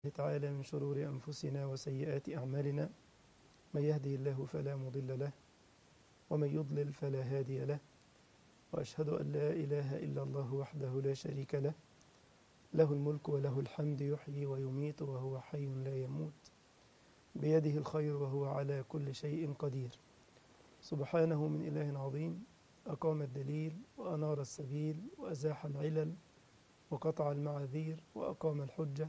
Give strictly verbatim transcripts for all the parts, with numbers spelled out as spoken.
تعالى من شرور أنفسنا وسيئات أعمالنا. من يهدي الله فلا مضل له ومن يضلل فلا هادي له، وأشهد أن لا إله إلا الله وحده لا شريك له، له الملك وله الحمد، يحيي ويميت وهو حي لا يموت، بيده الخير وهو على كل شيء قدير. سبحانه من إله عظيم، أقام الدليل وأنار السبيل وأزاح العلل وقطع المعاذير وأقام الحجة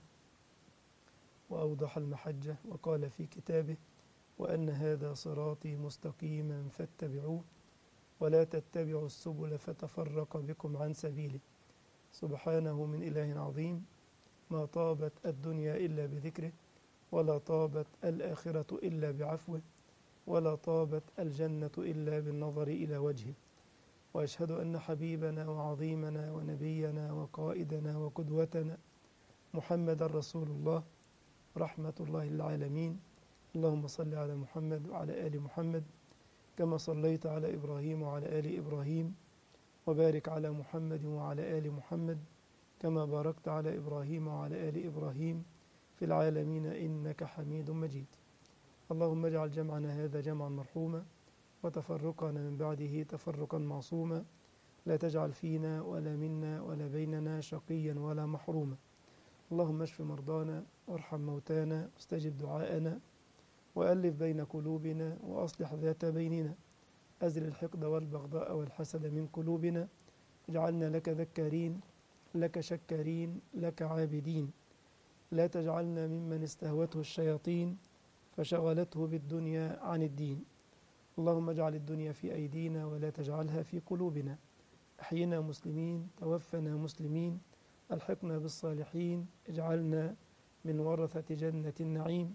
وأوضح المحجة، وقال في كتابه: وأن هذا صراطي مستقيما فاتبعوه ولا تتبعوا السبل فتفرق بكم عن سبيله. سبحانه من إله عظيم، ما طابت الدنيا إلا بذكره، ولا طابت الآخرة إلا بعفوه، ولا طابت الجنة إلا بالنظر إلى وجهه. وأشهد أن حبيبنا وعظيمنا ونبينا وقائدنا وقدوتنا محمد رسول الله، رحمة الله للعالمين. اللهم صل على محمد وعلى آل محمد كما صليت على إبراهيم وعلى آل إبراهيم، وبارك على محمد وعلى آل محمد كما باركت على إبراهيم وعلى آل إبراهيم في العالمين إنك حميد مجيد. اللهم اجعل جمعنا هذا جمعا مرحوما، وتفرقنا من بعده تفرقا معصوما، لا تجعل فينا ولا منا ولا بيننا شقيا ولا محروما. اللهم اشف مرضانا وارحم موتانا واستجب دعاءنا، وألف بين قلوبنا وأصلح ذات بيننا، أزل الحقد والبغضاء والحسد من قلوبنا، اجعلنا لك ذكارين لك شكارين لك عابدين. لا تجعلنا ممن استهوته الشياطين فشغلته بالدنيا عن الدين. اللهم اجعل الدنيا في أيدينا ولا تجعلها في قلوبنا. أحينا مسلمين، توفنا مسلمين، ألحقنا بالصالحين، اجعلنا من ورثة جنة النعيم.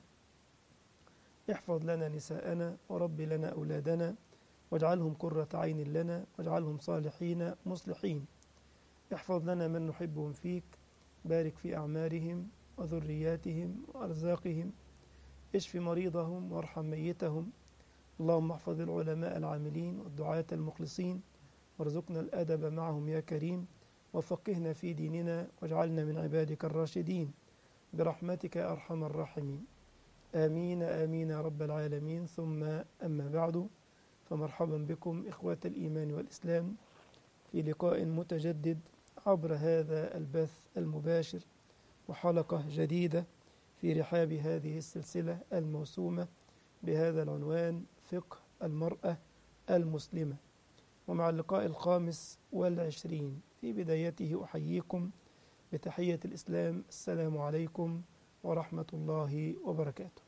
احفظ لنا نساءنا ورب لنا أولادنا، واجعلهم قرة عين لنا، واجعلهم صالحين مصلحين. احفظ لنا من نحبهم فيك، بارك في أعمارهم وذرياتهم وأرزاقهم، اشف مريضهم وارحم ميتهم. اللهم احفظ العلماء العاملين والدعاة المخلصين، وارزقنا الأدب معهم يا كريم، وفقهنا في ديننا، واجعلنا من عبادك الراشدين برحمتك يا أرحم الراحمين. آمين آمين يا رب العالمين. ثم أما بعد، فمرحبا بكم إخوة الإيمان والإسلام في لقاء متجدد عبر هذا البث المباشر، وحلقة جديدة في رحاب هذه السلسلة الموسومة بهذا العنوان: فقه المرأة المسلمة. ومع اللقاء الخامس والعشرين في بدايته أحييكم بتحية الإسلام: السلام عليكم ورحمة الله وبركاته.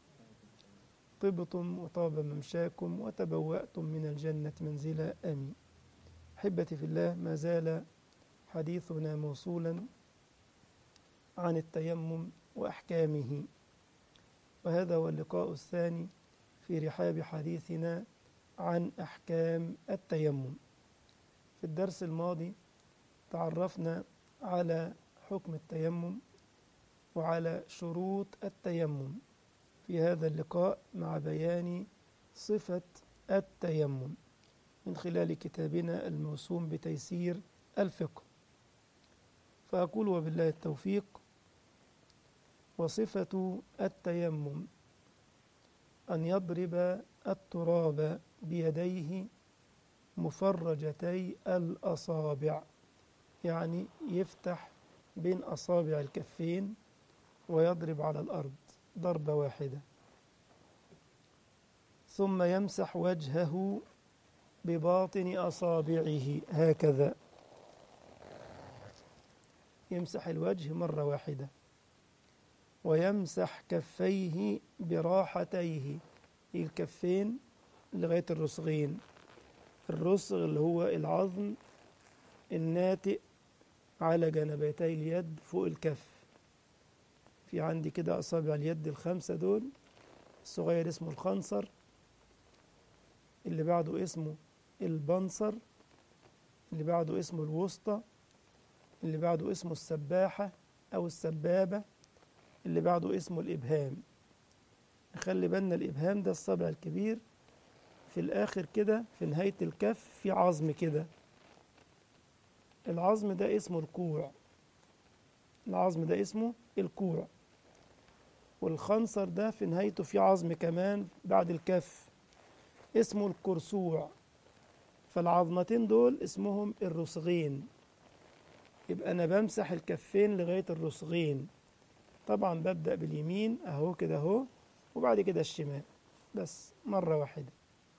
طبتم وطاب ممشاكم وتبوأتم من الجنة منزلا، آمين. أحبتي في الله، ما زال حديثنا موصولا عن التيمم وأحكامه، وهذا هو اللقاء الثاني في رحاب حديثنا عن أحكام التيمم. في الدرس الماضي تعرفنا على حكم التيمم وعلى شروط التيمم. في هذا اللقاء مع بيان صفة التيمم من خلال كتابنا الموسوم بتيسير الفقه، فأقول وبالله التوفيق: وصفة التيمم أن يضرب التراب بيديه مفرجتي الأصابع، يعني يفتح بين أصابع الكفين ويضرب على الأرض ضربة واحدة، ثم يمسح وجهه بباطن أصابعه هكذا، يمسح الوجه مرة واحدة، ويمسح كفيه براحتيه، الكفين لغاية الرسغين، الرسغ اللي هو العظم الناتئ على جانبيتي اليد فوق الكف. في عندي كده أصابع اليد الخمسة دول، الصغير اسمه الخنصر، اللي بعده اسمه البنصر، اللي بعده اسمه الوسطى، اللي بعده اسمه السباحة أو السبابة، اللي بعده اسمه الإبهام. نخلي بالنا الإبهام ده الصبع الكبير، في الآخر كده في نهاية الكف في عظم كده، العظم ده اسمه الكوع، العظم ده اسمه الكوع. والخنصر ده في نهايته في عظم كمان بعد الكف اسمه الكرسوع، فالعظمتين دول اسمهم الرسغين. يبقى أنا بمسح الكفين لغاية الرسغين. طبعا ببدأ باليمين أهو كده أهو، وبعد كده الشمال، بس مرة واحدة.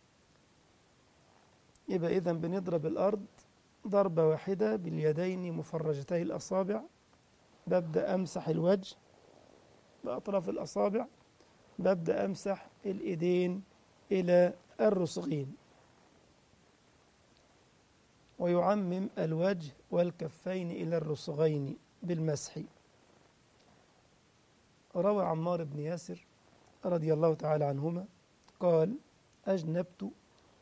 يبقى إذن بنضرب الأرض ضربة واحدة باليدين مفرجتي الأصابع. ببدأ أمسح الوجه بأطراف الأصابع، ببدأ أمسح الإيدين إلى الرسغين، ويعمم الوجه والكفين إلى الرسغين بالمسح. روى عمار بن ياسر رضي الله تعالى عنهما قال: أجنبت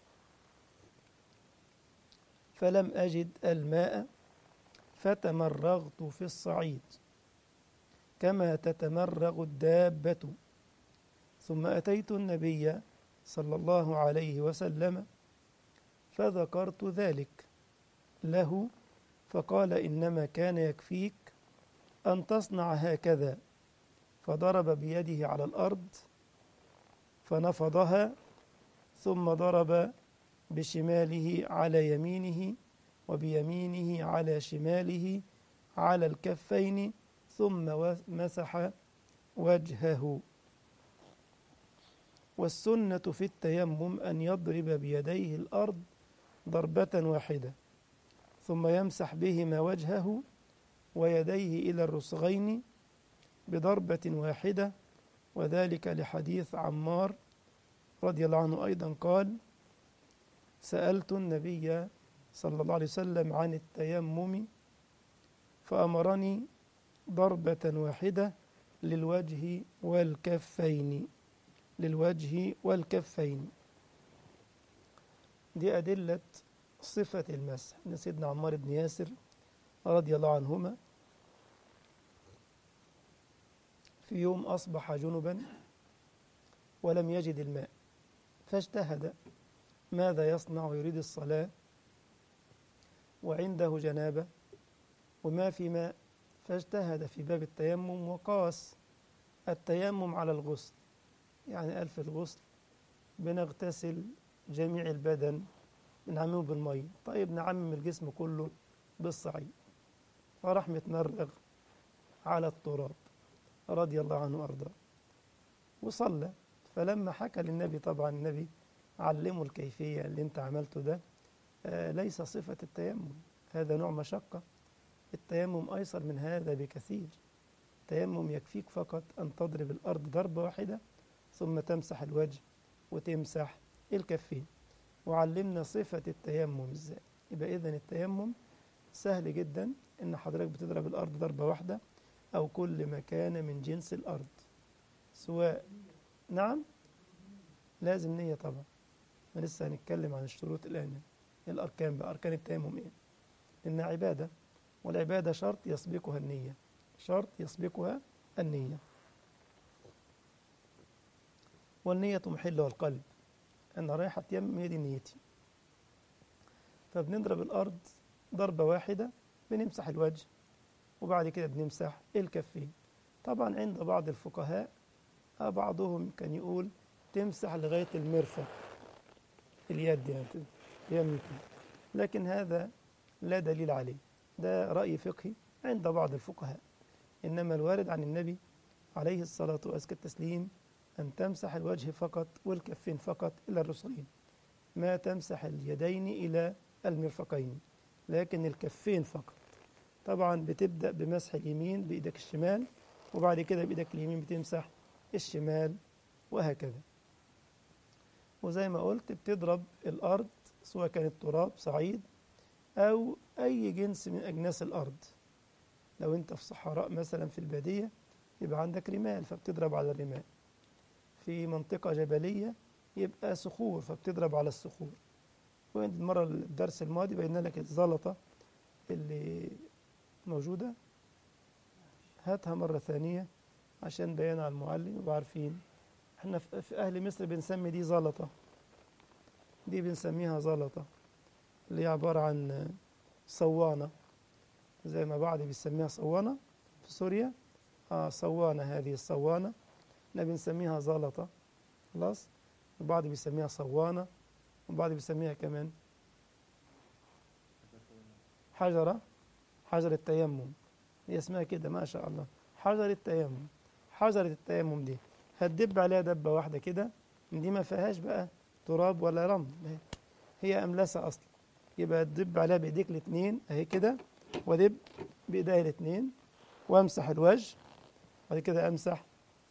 فلم أجد الماء فتمرغت في الصعيد كما تتمرغ الدابة، ثم أتيت النبي صلى الله عليه وسلم فذكرت ذلك له، فقال: إنما كان يكفيك أن تصنع هكذا. فضرب بيده على الأرض فنفضها، ثم ضرب بشماله على يمينه وبيمينه على شماله على الكفين، ثم مسح وجهه. والسنة في التيمم أن يضرب بيديه الأرض ضربة واحدة، ثم يمسح بهما وجهه ويديه إلى الرسغين بضربة واحدة، وذلك لحديث عمار رضي الله عنه أيضا قال: سألت النبي صلى الله عليه وسلم عن التيمم فأمرني ضربة واحدة للوجه والكفين للوجه والكفين. دي أدلة صفة المسح من سيدنا عمار بن ياسر رضي الله عنهما. في يوم أصبح جنبا ولم يجد الماء، فاجتهد ماذا يصنع، يريد الصلاة وعنده جنابة وما في ماء، فاجتهد في باب التيمم وقاس التيمم على الغسل، يعني قال في الغسل بنغتسل جميع البدن بنعممه بالمية، طيب نعمم الجسم كله بالصعيد، فراح متمرغ على التراب رضي الله عنه وأرضاه وصلى. فلما حكى للنبي، طبعا النبي علمه الكيفية اللي انت عملته ده آه ليس صفة التيمم، هذا نوع مشقة. التيمم أيسر من هذا بكثير. التيمم يكفيك فقط أن تضرب الأرض ضربة واحدة، ثم تمسح الوجه وتمسح الكفين. وعلمنا صفة التيمم ازاي. يبقى إذن التيمم سهل جدا، إن حضرتك بتضرب الأرض ضربة واحدة أو كل ما كان من جنس الأرض سواء. نعم، لازم نية طبعا، ما لسه هنتكلم عن الشروط الآن. الأركان بقى، أركان التيمم إيه؟ إنها عبادة، والعبادة شرط يسبقها النية، شرط يسبقها النية. والنية محلها القلب، أنا رايح أتيمم، هي دي نيتي. فبنضرب الأرض ضربة واحدة، بنمسح الوجه وبعد كده بنمسح الكفين. طبعا عند بعض الفقهاء بعضهم كان يقول تمسح لغاية المرفق، اليد يعني يمين، لكن هذا لا دليل عليه، ده رأي فقهي عند بعض الفقهاء. إنما الوارد عن النبي عليه الصلاة وأزكى التسليم أن تمسح الوجه فقط والكفين فقط إلى الرسغين، ما تمسح اليدين إلى المرفقين، لكن الكفين فقط. طبعا بتبدأ بمسح اليمين بإيدك الشمال، وبعد كده بإيدك اليمين بتمسح الشمال، وهكذا. وزي ما قلت بتضرب الأرض سواء كانت تراب صعيد أو أي جنس من أجناس الأرض. لو أنت في صحراء مثلا في البادية يبقى عندك رمال فبتضرب على الرمال، في منطقة جبلية يبقى صخور فبتضرب على الصخور. والمرة الدرس الماضي بينا لك الزلطة اللي موجودة، هاتها مرة ثانية عشان بيان على المعلم يبقوا عارفين. احنا في أهل مصر بنسمي دي زلطة، دي بنسميها زلطة، اللي هي عبارة عن صوانة، زي ما بعض بيسميها صوانة في سوريا. آه صوانة، هذه الصوانة احنا بنسميها زلطة، خلاص، البعض بيسميها صوانة، والبعض بيسميها كمان حجرة، حجر التيمم، هي اسمها كده ما شاء الله، حجر التيمم. حجرة التيمم دي هتدب عليها دبة واحدة كده، دي ما فيهاش بقى تراب ولا رمل، هي أملسة أصلا، يبقى تدب عليها بإيديك الاتنين أهي كده، ودب بإيديا الاتنين وأمسح الوجه، بعد كده أمسح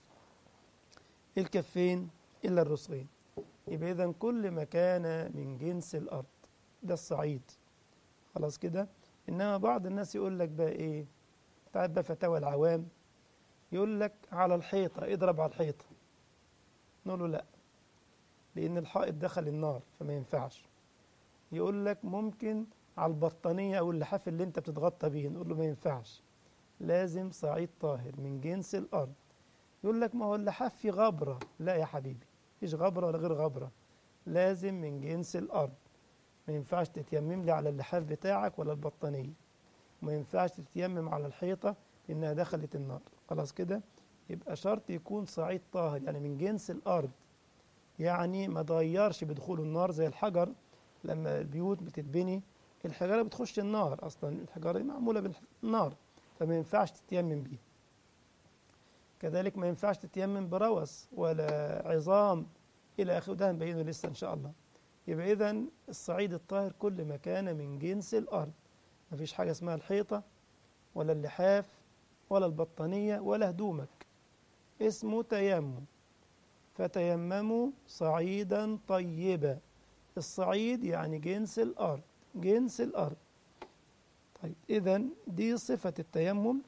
الكفين إلا الرسغين. يبقى إذن كل ما كان من جنس الأرض ده الصعيد، خلاص كده. إنما بعض الناس يقول لك بقى إيه، تعال بقى فتاوى العوام، يقول لك على الحيطة، اضرب على الحيطة، نقول له لا، لأن الحائط دخل النار فما ينفعش. يقول لك ممكن على البطانية أو اللحاف اللي أنت بتتغطى بيه، نقول له ما ينفعش، لازم صعيد طاهر من جنس الأرض. يقول لك ما هو اللحاف فيه غبرة، لا يا حبيبي، مفيش غبرة ولا غير غبرة، لازم من جنس الأرض. ما ينفعش تتيمم لي على اللحاف بتاعك ولا البطانية، ما ينفعش تتيمم على الحيطة لأنها دخلت النار، خلاص كده. يبقى شرط يكون صعيد طاهر، يعني من جنس الأرض، يعني ما تغيرش بدخول النار زي الحجر. لما البيوت بتتبني الحجارة بتخش النار، أصلا الحجارة معمولة بالنار، فما ينفعش تتيمم بيها. كذلك ما ينفعش تتيمم بروس ولا عظام إلى آخره، ده هنبينه لسه إن شاء الله. يبقى إذن الصعيد الطاهر كل ما كان من جنس الأرض، ما فيش حاجة اسمها الحيطة ولا اللحاف ولا البطانية ولا هدومك، اسمه تيمم. فتيمموا صعيدا طيبا، الصعيد يعني جنس الأرض، جنس الأرض. طيب إذن دي صفة التيمم،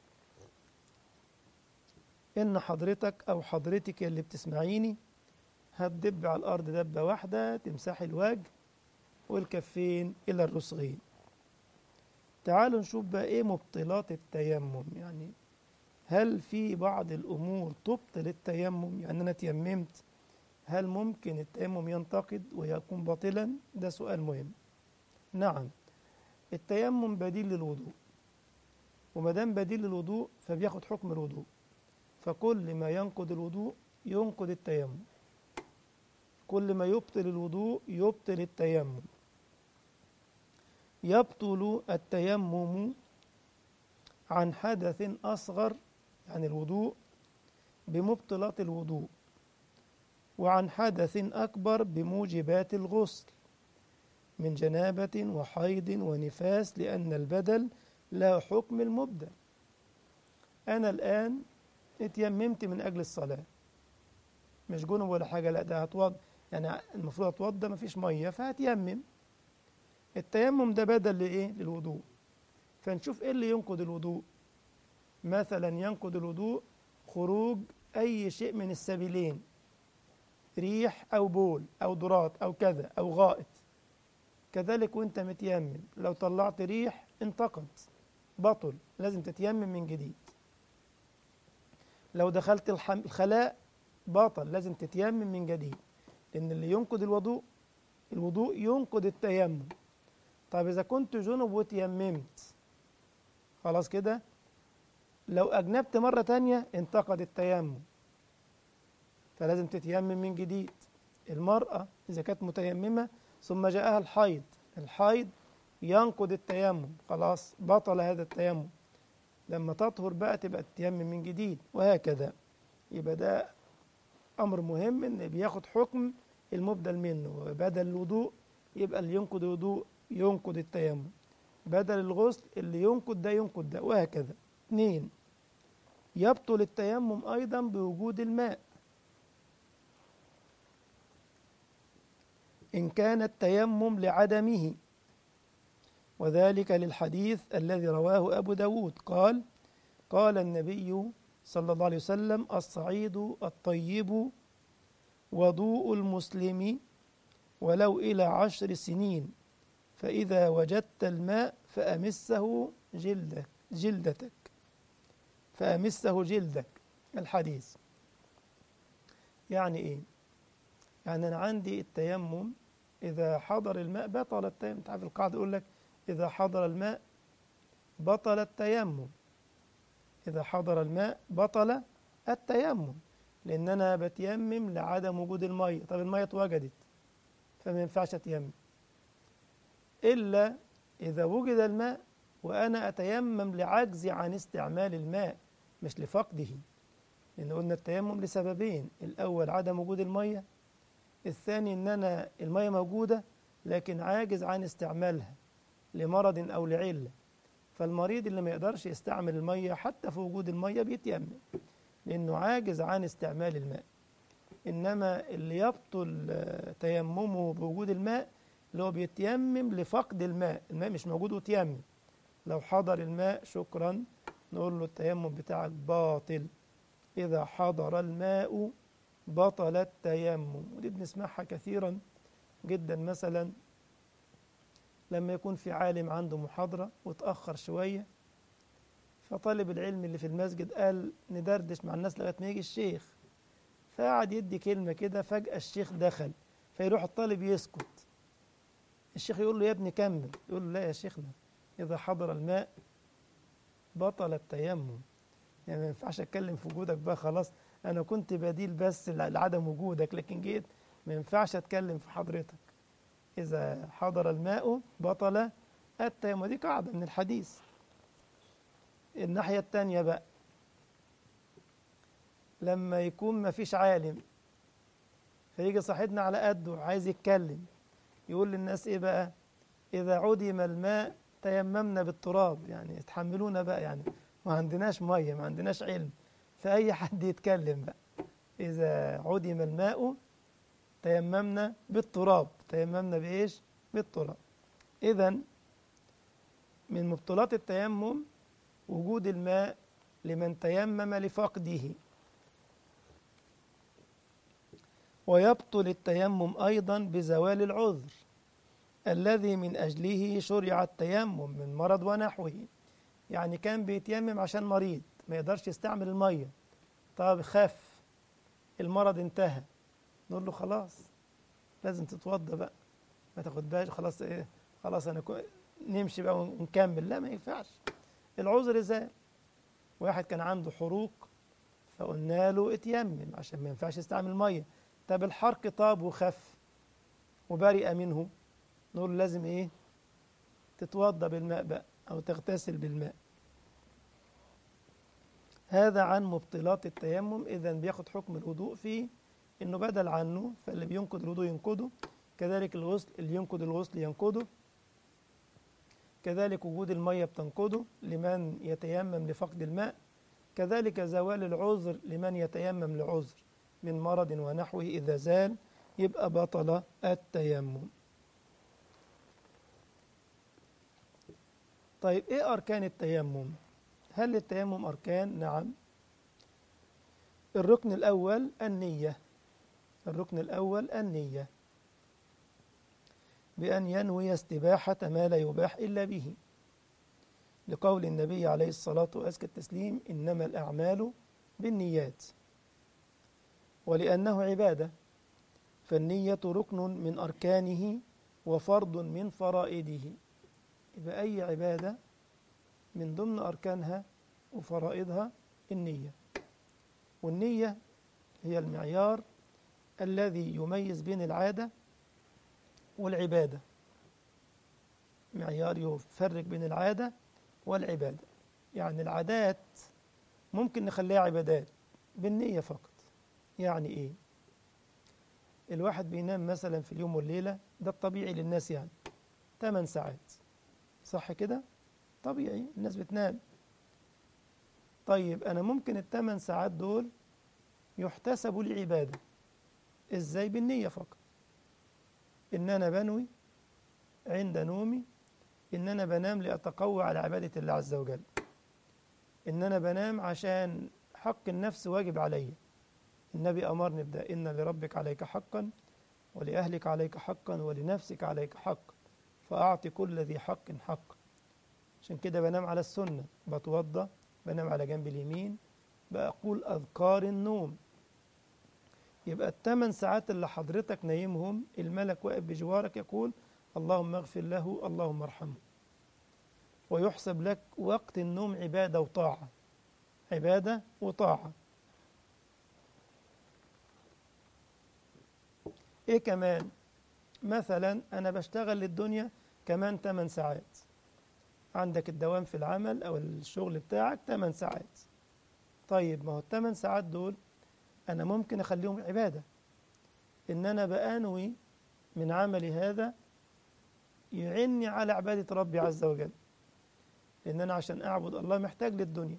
إن حضرتك أو حضرتك اللي بتسمعيني هتدب على الأرض دبة واحدة، تمسحي الوجه والكفين إلى الرسغين. تعالوا نشوف بقى إيه مبطلات التيمم، يعني هل في بعض الأمور تبطل التيمم؟ يعني أنا تيممت، هل ممكن التيمم ينتقد ويكون باطلا؟ ده سؤال مهم. نعم، التيمم بديل للوضوء، وما دام بديل للوضوء فبياخد حكم الوضوء، فكل ما ينقض الوضوء ينقض التيمم، كل ما يبطل الوضوء يبطل التيمم. يبطل التيمم عن حدث أصغر، يعني الوضوء بمبطلات الوضوء، وعن حدث أكبر بموجبات الغسل من جنابة وحيض ونفاس، لأن البدل لا حكم المبدل. أنا الآن اتيممت من أجل الصلاة، مش جنب ولا حاجة، لا ده هتوضى، يعني المفروض أتوضى مفيش مية فهتيمم. التيمم ده بدل لإيه؟ للوضوء. فنشوف إيه اللي ينقض الوضوء. مثلا ينقض الوضوء خروج أي شيء من السبيلين، ريح أو بول أو ضرات أو كذا أو غائط. كذلك وانت متيمم لو طلعت ريح انتقد، بطل، لازم تتيمم من جديد. لو دخلت الخلاء باطل، لازم تتيمم من جديد، لأن اللي ينقض الوضوء، الوضوء ينقض التيمم. طيب إذا كنت جنب وتيممت، خلاص كده، لو أجنبت مرة تانية انتقد التيمم، فلازم تتيمم من جديد. المرأة إذا كانت متيممة ثم جاءها الحيض، الحيض ينقض التيمم، خلاص بطل هذا التيمم، لما تطهر بقى تبقى تتيمم من جديد، وهكذا. يبقى ده أمر مهم، إن بياخد حكم المبدل منه. بدل الوضوء يبقى اللي ينقض الوضوء ينقض التيمم، بدل الغسل اللي ينقض ده ينقض ده، وهكذا. اثنين، يبطل التيمم أيضا بوجود الماء، إن كان التيمم لعدمه، وذلك للحديث الذي رواه أبو داود قال قال النبي صلى الله عليه وسلم: الصعيد الطيب وضوء المسلم ولو إلى عشر سنين، فإذا وجدت الماء فأمسه جلدك جلدتك فأمسه جلدك. الحديث يعني إيه؟ يعني أنا عندي التيمم إذا حضر الماء بطل التيمم. تعرف القاعدة يقول لك إذا حضر الماء بطل التيمم، إذا حضر الماء بطل التيمم. لأن أنا بتيمم لعدم وجود المية. طب المية اتوجدت فما ينفعش أتيمم إلا إذا وجد الماء وأنا أتيمم لعجزي عن استعمال الماء مش لفقده. لأن قلنا التيمم لسببين: الأول عدم وجود المية، الثاني إن أنا المية موجودة لكن عاجز عن استعمالها لمرض أو لعلة. فالمريض اللي ما يقدرش يستعمل المية حتى في وجود المية بيتيمم لأنه عاجز عن استعمال الماء. إنما اللي يبطل تيممه بوجود الماء اللي هو بيتيمم لفقد الماء، الماء مش موجود وتيمم. لو حضر الماء شكرا نقول له التيمم بتاعك باطل. إذا حضر الماء بطل التيمم. ودي بنسمعها كثيرا جدا، مثلا لما يكون في عالم عنده محاضرة وتأخر شوية، فطالب العلم اللي في المسجد قال ندردش مع الناس لغاية ما يجي الشيخ، فقعد يدي كلمة كده، فجأة الشيخ دخل، فيروح الطالب يسكت. الشيخ يقول له يا ابني كمل، يقول له لا يا شيخنا إذا حضر الماء بطل التيمم. يعني ما ينفعش أتكلم في وجودك بقى، خلاص أنا كنت بديل بس لعدم وجودك، لكن جيت ما ينفعش أتكلم في حضرتك. إذا حضر الماء بطل التيمم، دي قاعدة من الحديث. الناحية التانية بقى لما يكون ما فيش عالم فيجي صاحبنا على قده عايز يتكلم، يقول للناس إيه بقى؟ إذا عدم الماء تيممنا بالتراب. يعني اتحملونا بقى، يعني ما عندناش مية، ما عندناش علم، فأي حد يتكلم بقى. إذا عدم الماء تيممنا بالتراب. تيممنا بإيش؟ بالتراب. إذن من مبطلات التيمم وجود الماء لمن تيمم لفقده. ويبطل التيمم أيضا بزوال العذر الذي من أجله شرع التيمم من مرض ونحوه. يعني كان بيتيمم عشان مريض ما يقدرش يستعمل المية، طب خف المرض انتهى، نقول له خلاص لازم تتوضى بقى، ما تاخد بالك خلاص ايه، خلاص انا كو... نمشي بقى ونكمل. لا ما ينفعش، العذر زال. واحد كان عنده حروق فقلنا له اتيمم عشان ما ينفعش يستعمل ميه. طب الحرق طاب وخف وبرئ منه، نقول له لازم ايه، تتوضى بالماء بقى او تغتسل بالماء. هذا عن مبطلات التيمم. اذا بياخد حكم الوضوء فيه انه بدل عنه، فاللي بينقض الوضوء ينقضه، كذلك الغسل اللي ينقض الغسل ينقضه، كذلك وجود المية بتنقضه لمن يتيمم لفقد الماء، كذلك زوال العذر لمن يتيمم لعذر من مرض ونحوه، إذا زال يبقى بطل التيمم. طيب إيه أركان التيمم؟ هل للتيمم أركان؟ نعم. الركن الأول النية. الركن الأول النية، بأن ينوي استباحة ما لا يباح إلا به، لقول النبي عليه الصلاة وأزكى التسليم إنما الأعمال بالنيات. ولأنه عبادة فالنية ركن من أركانه وفرض من فرائضه. يبقى أي عبادة من ضمن أركانها وفرائضها النية. والنية هي المعيار الذي يميز بين العادة والعبادة، معيار يفرق بين العادة والعبادة. يعني العادات ممكن نخليها عبادات بالنية فقط. يعني إيه؟ الواحد بينام مثلا في اليوم والليلة، ده الطبيعي للناس، يعني ثمان ساعات، صح كده؟ طبيعي الناس بتنام. طيب أنا ممكن الثمان ساعات دول يحتسبوا لي عبادة. إزاي؟ بالنية فقط. إن أنا بنوي عند نومي إن أنا بنام لأتقوى على عبادة الله عز وجل، إن أنا بنام عشان حق النفس واجب علي. النبي أمرني بده: إن لربك عليك حقا ولأهلك عليك حقا ولنفسك عليك حقا فأعطي كل ذي حق حقا. عشان كده بنام على السنة، بتوضى، بنام على جنب اليمين، بقول أذكار النوم. يبقى الثمان ساعات اللي حضرتك نايمهم الملك واقف بجوارك يقول اللهم اغفر له اللهم ارحمه، ويحسب لك وقت النوم عبادة وطاعة، عبادة وطاعة. إيه كمان؟ مثلا أنا بشتغل للدنيا كمان ثمان ساعات، عندك الدوام في العمل أو الشغل بتاعك ثمان ساعات. طيب ما هو الثمان ساعات دول أنا ممكن أخليهم عبادة، إن أنا بأنوي من عملي هذا يعني على عبادة ربي عز وجل، لأن أنا عشان أعبد الله محتاج للدنيا.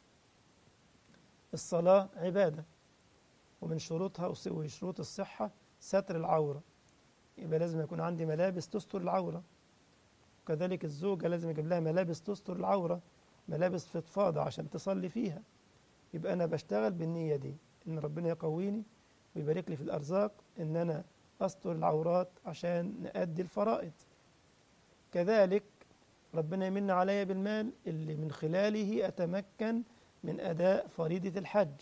الصلاة عبادة، ومن شروطها وشروط الصحة ستر العورة، يبقى لازم يكون عندي ملابس تستر العورة. وكذلك الزوجة لازم يجيب لها ملابس تستر العورة، ملابس فضفاضة عشان تصلي فيها. يبقى أنا بشتغل بالنية دي، إن ربنا يقويني ويبارك لي في الأرزاق، إن أنا أستر العورات عشان نأدي الفرائض. كذلك ربنا يمن علي بالمال اللي من خلاله أتمكن من أداء فريضة الحج،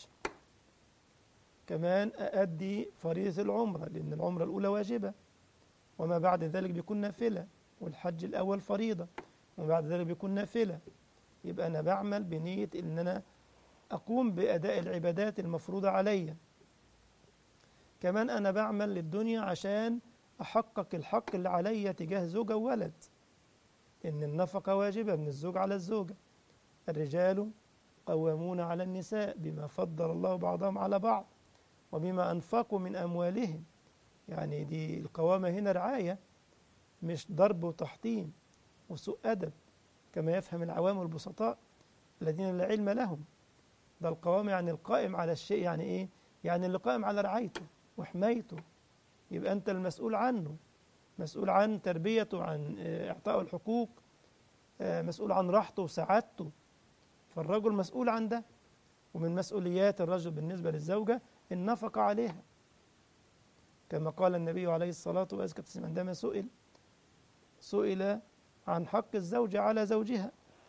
كمان أؤدي فريضة العمرة، لأن العمرة الأولى واجبة وما بعد ذلك بيكون نافلة، والحج الأول فريضة وما بعد ذلك بيكون نافلة. يبقى أنا بعمل بنية إن أنا أقوم بأداء العبادات المفروضة علي. كمان أنا بعمل للدنيا عشان أحقق الحق اللي علي تجاه زوجة وولد، إن النفقة واجبة من الزوج على الزوجة. الرجال قوامون على النساء بما فضل الله بعضهم على بعض وبما أنفقوا من أموالهم. يعني دي القوامة هنا رعاية، مش ضرب وتحطيم وسوء أدب كما يفهم العوام البسطاء الذين لا علم لهم. ده القوامة يعني القائم على الشيء، يعني إيه؟ يعني اللي قائم على رعايته وحمايته، يبقى أنت المسؤول عنه، مسؤول عن تربيته، عن إعطائه الحقوق، مسؤول عن راحته وسعادته. فالرجل مسؤول عن ده. ومن مسؤوليات الرجل بالنسبة للزوجة النفقة عليها، كما قال النبي عليه الصلاة والسلام عندما سئل سئل عن حق الزوجة على زوجها،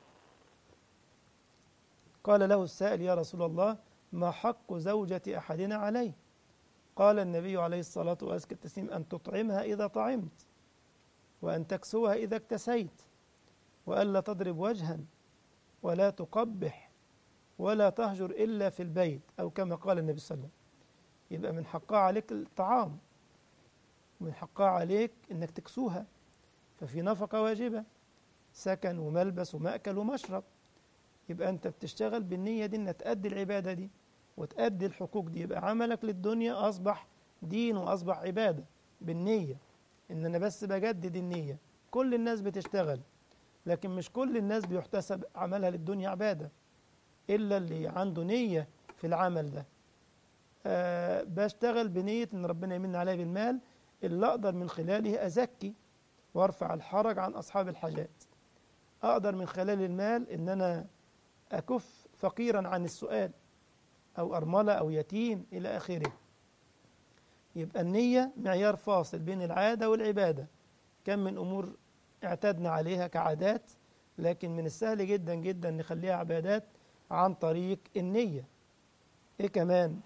قال له السائل: يا رسول الله، ما حق زوجة أحدنا عليه؟ قال النبي عليه الصلاة والسلام: أن تطعمها إذا طعمت، وأن تكسوها إذا اكتسيت، وألا تضرب وجها، ولا تقبح، ولا تهجر إلا في البيت، أو كما قال النبي صلى الله عليه وسلم. يبقى من حقها عليك الطعام، ومن حقها عليك إنك تكسوها، ففي نفقة واجبة، سكن وملبس ومأكل ومشرب. يبقى أنت بتشتغل بالنية دي إنك تأدي العبادة دي وتأدي الحقوق دي. يبقى عملك للدنيا أصبح دين وأصبح عبادة بالنية، إن أنا بس بجدد النية. كل الناس بتشتغل، لكن مش كل الناس بيحتسب عملها للدنيا عبادة إلا اللي عنده نية في العمل ده. أه بشتغل بنية إن ربنا يمن علي بالمال اللي أقدر من خلاله أزكي وارفع الحرج عن أصحاب الحاجات. أقدر من خلال المال إن أنا أكف فقيرا عن السؤال، أو أرملة أو يتيم إلى آخره. يبقى النية معيار فاصل بين العادة والعبادة. كم من أمور اعتدنا عليها كعادات، لكن من السهل جدا جدا نخليها عبادات عن طريق النية. إيه كمان؟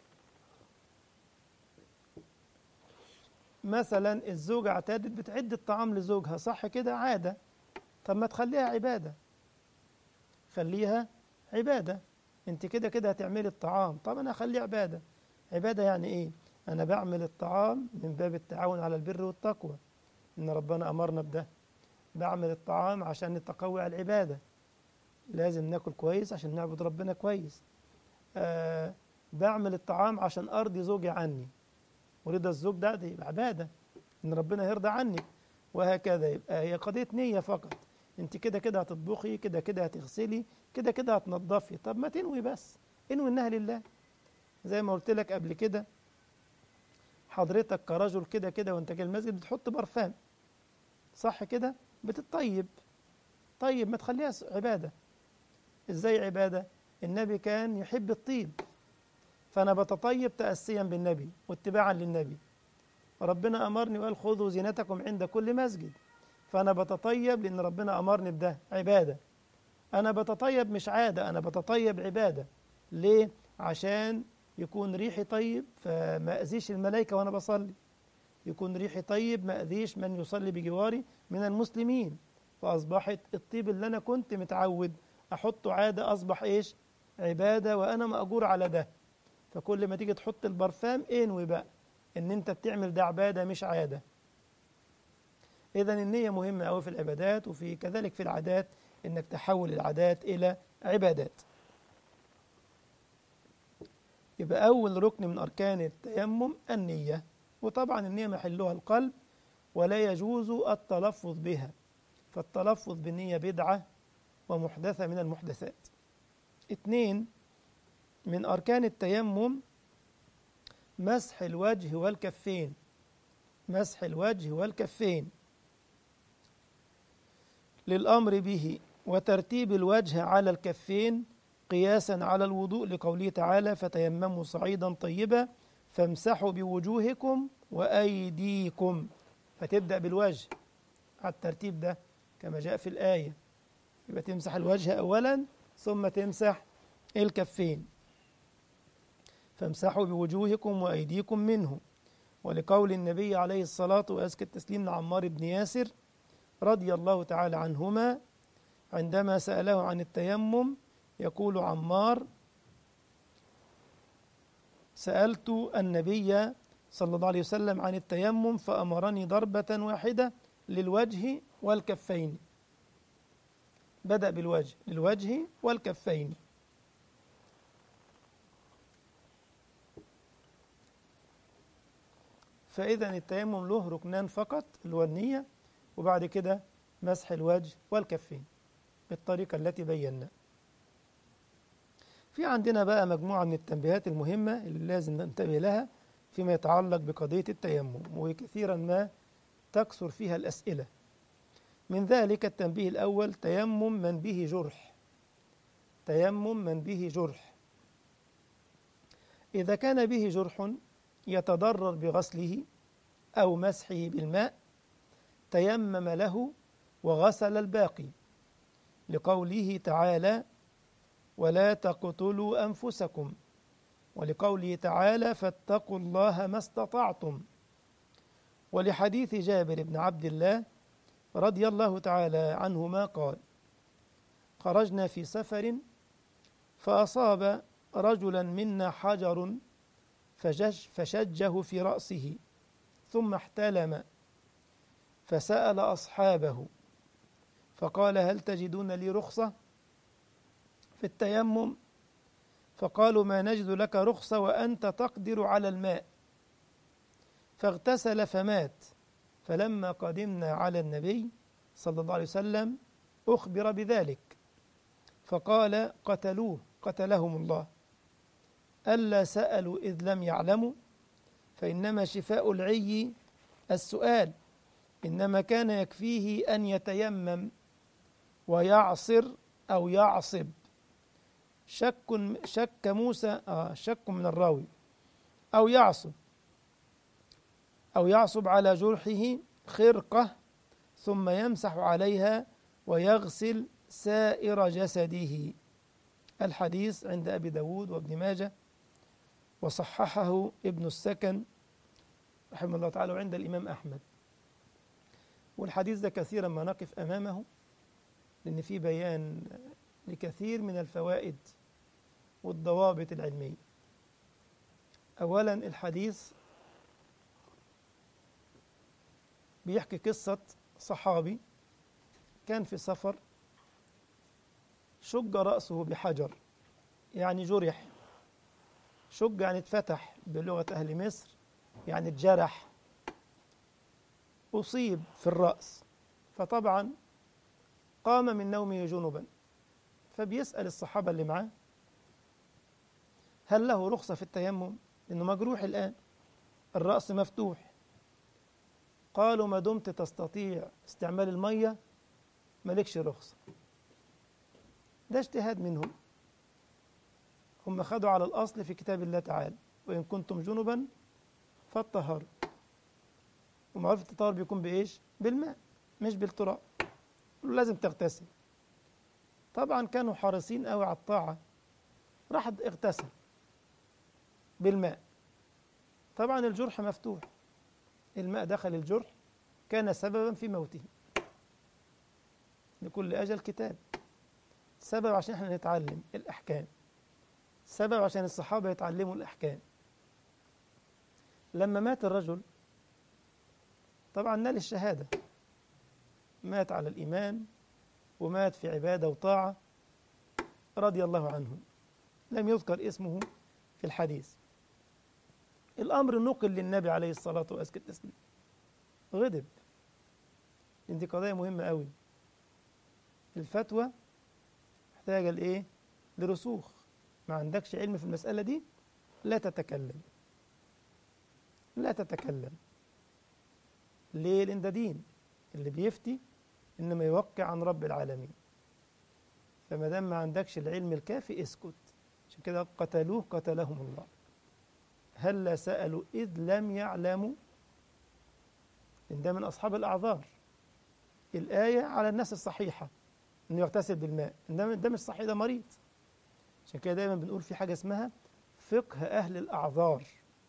مثلا الزوجة اعتادت بتعد الطعام لزوجها، صح كده؟ عادة. طب ما تخليها عبادة، خليها عبادة. انت كده كده هتعملي الطعام، طب انا اخليه عبادة. عبادة يعني ايه؟ انا بعمل الطعام من باب التعاون على البر والتقوى، ان ربنا امرنا بده. بعمل الطعام عشان نتقوى على العبادة، لازم ناكل كويس عشان نعبد ربنا كويس. آه بعمل الطعام عشان ارضي زوجي عني، ورضا الزوج ده دي عبادة، ان ربنا يرضى عنك، وهكذا. يبقى هي قضية نية فقط. انت كده كده هتطبخي، كده كده هتغسلي، كده كده هتنظفي، طب ما تنوي بس، انوي انها لله. زي ما قلت لك قبل كده، حضرتك كرجل كده كده وانت جاي المسجد بتحط برفان، صح كده؟ بتطيب. طيب ما تخليها عبادة. ازاي عبادة؟ النبي كان يحب الطيب، فانا بتطيب تأسيا بالنبي واتباعا للنبي. ربنا أمرني وقال: خذوا زينتكم عند كل مسجد. فأنا بتطيب لأن ربنا أمرني بده، عبادة. أنا بتطيب مش عادة، أنا بتطيب عبادة. ليه؟ عشان يكون ريحي طيب فما أذيش الملائكة وأنا بصلي، يكون ريحي طيب ما أذيش من يصلي بجواري من المسلمين. فأصبحت الطيب اللي أنا كنت متعود أحطه عادة أصبح إيش؟ عبادة، وأنا مأجور على ده. فكل ما تيجي تحط البرفان انوي بقى إن أنت بتعمل ده عبادة مش عادة. إذن النية مهمة أوي في العبادات، وفي كذلك في العادات، إنك تحول العادات إلى عبادات. يبقى أول ركن من أركان التيمم النية، وطبعا النية محلها القلب ولا يجوز التلفظ بها، فالتلفظ بالنية بدعة ومحدثة من المحدثات. اثنين من أركان التيمم مسح الوجه والكفين، مسح الوجه والكفين للأمر به وترتيب الوجه على الكفين قياسا على الوضوء لقوله تعالى فتيمموا صعيدا طيبا فامسحوا بوجوهكم وأيديكم، فتبدأ بالوجه على الترتيب ده كما جاء في الآية، يبقى تمسح الوجه أولا ثم تمسح الكفين، فامسحوا بوجوهكم وأيديكم منه. ولقول النبي عليه الصلاة وأزكى التسليم لعمار بن ياسر رضي الله تعالى عنهما عندما سأله عن التيمم، يقول عمار: سألت النبي صلى الله عليه وسلم عن التيمم فأمرني ضربة واحدة للوجه والكفين، بدأ بالوجه، للوجه والكفين. فإذا التيمم له ركنان فقط، اللي هو النية، وبعد كده مسح الوجه والكفين بالطريقة التي بينا. في عندنا بقى مجموعة من التنبيهات المهمة اللي لازم ننتبه لها فيما يتعلق بقضية التيمم، وكثيرا ما تكثر فيها الأسئلة. من ذلك التنبيه الأول: تيمم من به جرح، تيمم من به جرح، إذا كان به جرح يتضرر بغسله أو مسحه بالماء تيمم له وغسل الباقي، لقوله تعالى: ولا تقتلوا أنفسكم، ولقوله تعالى: فاتقوا الله ما استطعتم، ولحديث جابر بن عبد الله رضي الله تعالى عنهما قال: خرجنا في سفر فأصاب رجلا منا حجر فجج فشجه في رأسه ثم احتلم، فسأل أصحابه فقال: هل تجدون لي رخصة في التيمم؟ فقالوا: ما نجد لك رخصة وأنت تقدر على الماء. فاغتسل فمات. فلما قدمنا على النبي صلى الله عليه وسلم أخبر بذلك فقال: قتلوه قتلهم الله، ألا سألوا إذ لم يعلموا، فإنما شفاء العي السؤال، إنما كان يكفيه أن يتيمم ويعصر أو يعصب. شك شك موسى آه شك من الراوي أو يعصب أو يعصب على جرحه خرقة ثم يمسح عليها ويغسل سائر جسده. الحديث عند أبي داود وابن ماجه وصححه ابن السكن رحمه الله تعالى وعند الإمام أحمد. والحديث ده كثيرا ما نقف أمامه لأن فيه بيان لكثير من الفوائد والضوابط العلمية. أولا الحديث بيحكي قصة صحابي كان في سفر شج رأسه بحجر، يعني جرح، شج يعني اتفتح بلغة أهل مصر، يعني اتجرح، أصيب في الرأس، فطبعا قام من نومه جنبا، فبيسأل الصحابة اللي معاه: هل له رخصة في التيمم؟ لأنه مجروح الآن، الرأس مفتوح. قالوا: ما دمت تستطيع استعمال المية مالكش رخصة. ده اجتهاد منهم، هم خدوا على الأصل في كتاب الله تعالى: وإن كنتم جنبا فاطهروا. ومعروف التطهر بيكون بإيش؟ بالماء مش بالتراب، لازم تغتسل. طبعا كانوا حريصين قوي على الطاعة، راح اغتسل بالماء. طبعا الجرح مفتوح، الماء دخل الجرح كان سببا في موته. لكل أجل كتاب، سبب عشان احنا نتعلم الأحكام، سبب عشان الصحابة يتعلموا الأحكام. لما مات الرجل طبعا نال الشهادة، مات على الإيمان ومات في عبادة وطاعة رضي الله عنه، لم يذكر اسمه في الحديث. الأمر نقل للنبي عليه الصلاة والسلام، غضب. دي قضية مهمة قوي. الفتوى محتاجة لإيه؟ لرسوخ. ما عندكش علم في المسألة دي لا تتكلم، لا تتكلم. ليه؟ لأن ده دين. اللي بيفتي إنما يوقع عن رب العالمين. فما دام ما عندكش العلم الكافي اسكت. عشان كده قتلوه قتلهم الله. هلا سألوا إذ لم يعلموا، إن ده من أصحاب الأعذار. الآية على الناس الصحيحة إنه يغتسل بالماء، إنما ده مش صحيح، ده مريض. عشان كده دايما بنقول في حاجة اسمها فقه أهل الأعذار.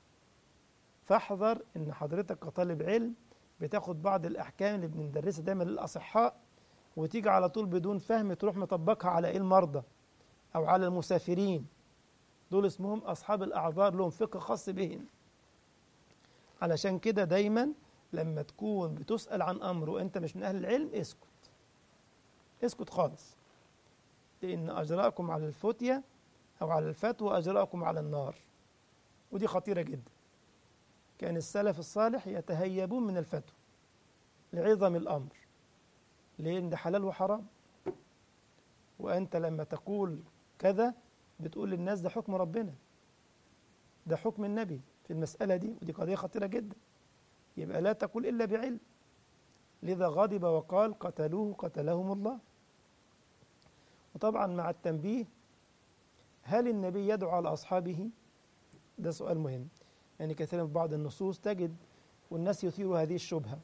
فاحذر إن حضرتك كطالب علم بتاخد بعض الأحكام اللي بندرسها دايما للأصحاء وتيجي على طول بدون فهم تروح مطبقها على إيه؟ المرضى أو على المسافرين. دول اسمهم أصحاب الأعذار، لهم فقه خاص بهم. علشان كده دايما لما تكون بتسأل عن أمر وأنت مش من أهل العلم اسكت، اسكت خالص. لأن أجراءكم على الفتية أو على الفتوى أجراءكم على النار، ودي خطيرة جدا. كان السلف الصالح يتهيبون من الفتوى لعظم الأمر، لأن ده حلال وحرام. وأنت لما تقول كذا بتقول للناس ده حكم ربنا، ده حكم النبي في المسألة دي، ودي قضية خطيرة جدا. يبقى لا تقول إلا بعلم. لذا غضب وقال قتلوه قتلهم الله. وطبعا مع التنبيه، هل النبي يدعو على أصحابه؟ ده سؤال مهم. يعني كثيرا في بعض النصوص تجد والناس يثيروا هذه الشبهة،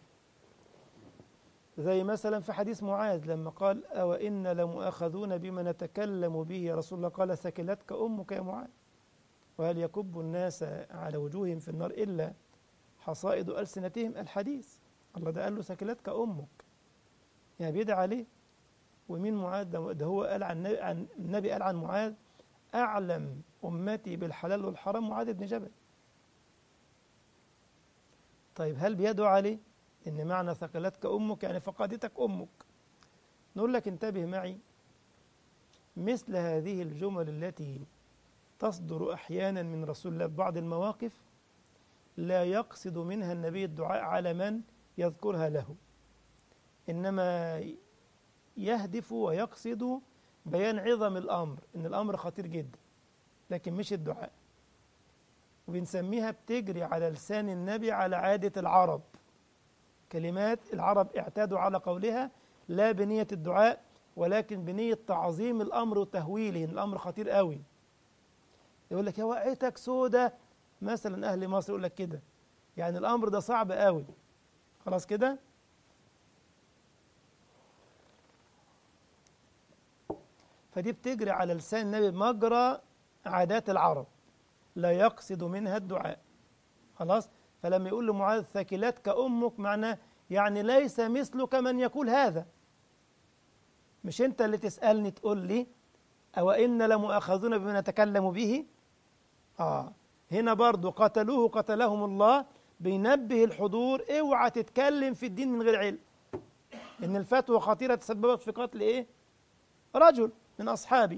زي مثلا في حديث معاذ لما قال أو إن لمؤاخذون بما نتكلم به يا رسول الله، قال ثكلتك أمك يا معاذ، وهل يكب الناس على وجوههم في النار إلا حصائد ألسنتهم. الحديث الله ده قال له ثكلتك أمك، يعني بيدعى عليه. ومين معاذ ده؟ ده هو قال عن النبي, عن النبي قال عن معاذ أعلم أمتي بالحلال والحرام معاذ بن جبل. طيب هل بيدعو عليه؟ إن معنى ثكلتك أمك يعني فقدتك أمك. نقول لك انتبه معي، مثل هذه الجمل التي تصدر أحيانا من رسول الله في بعض المواقف لا يقصد منها النبي الدعاء على من يذكرها له، إنما يهدف ويقصد بيان عظم الأمر، إن الأمر خطير جدا، لكن مش الدعاء. وبنسميها بتجري على لسان النبي على عادة العرب، كلمات العرب اعتادوا على قولها لا بنية الدعاء ولكن بنية تعظيم الأمر وتهويله، إن الأمر خطير قوي. يقول لك يا وقعتك سودة مثلا، أهل مصر يقول لك كده، يعني الأمر ده صعب قوي، خلاص كده. فدي بتجري على لسان النبي مجرى عادات العرب، لا يقصد منها الدعاء، خلاص. فلما يقول لمعاذ ثكلتك أمك، معناه يعني ليس مثلك من يقول هذا. مش أنت اللي تسألني تقول لي أو إن لمؤاخذون بما نتكلم به. آه هنا برضو قتلوه قتلهم الله، بينبه الحضور اوعى تتكلم في الدين من غير علم، إن الفتوى خطيرة تسببت في قتل إيه؟ رجل من أصحابي.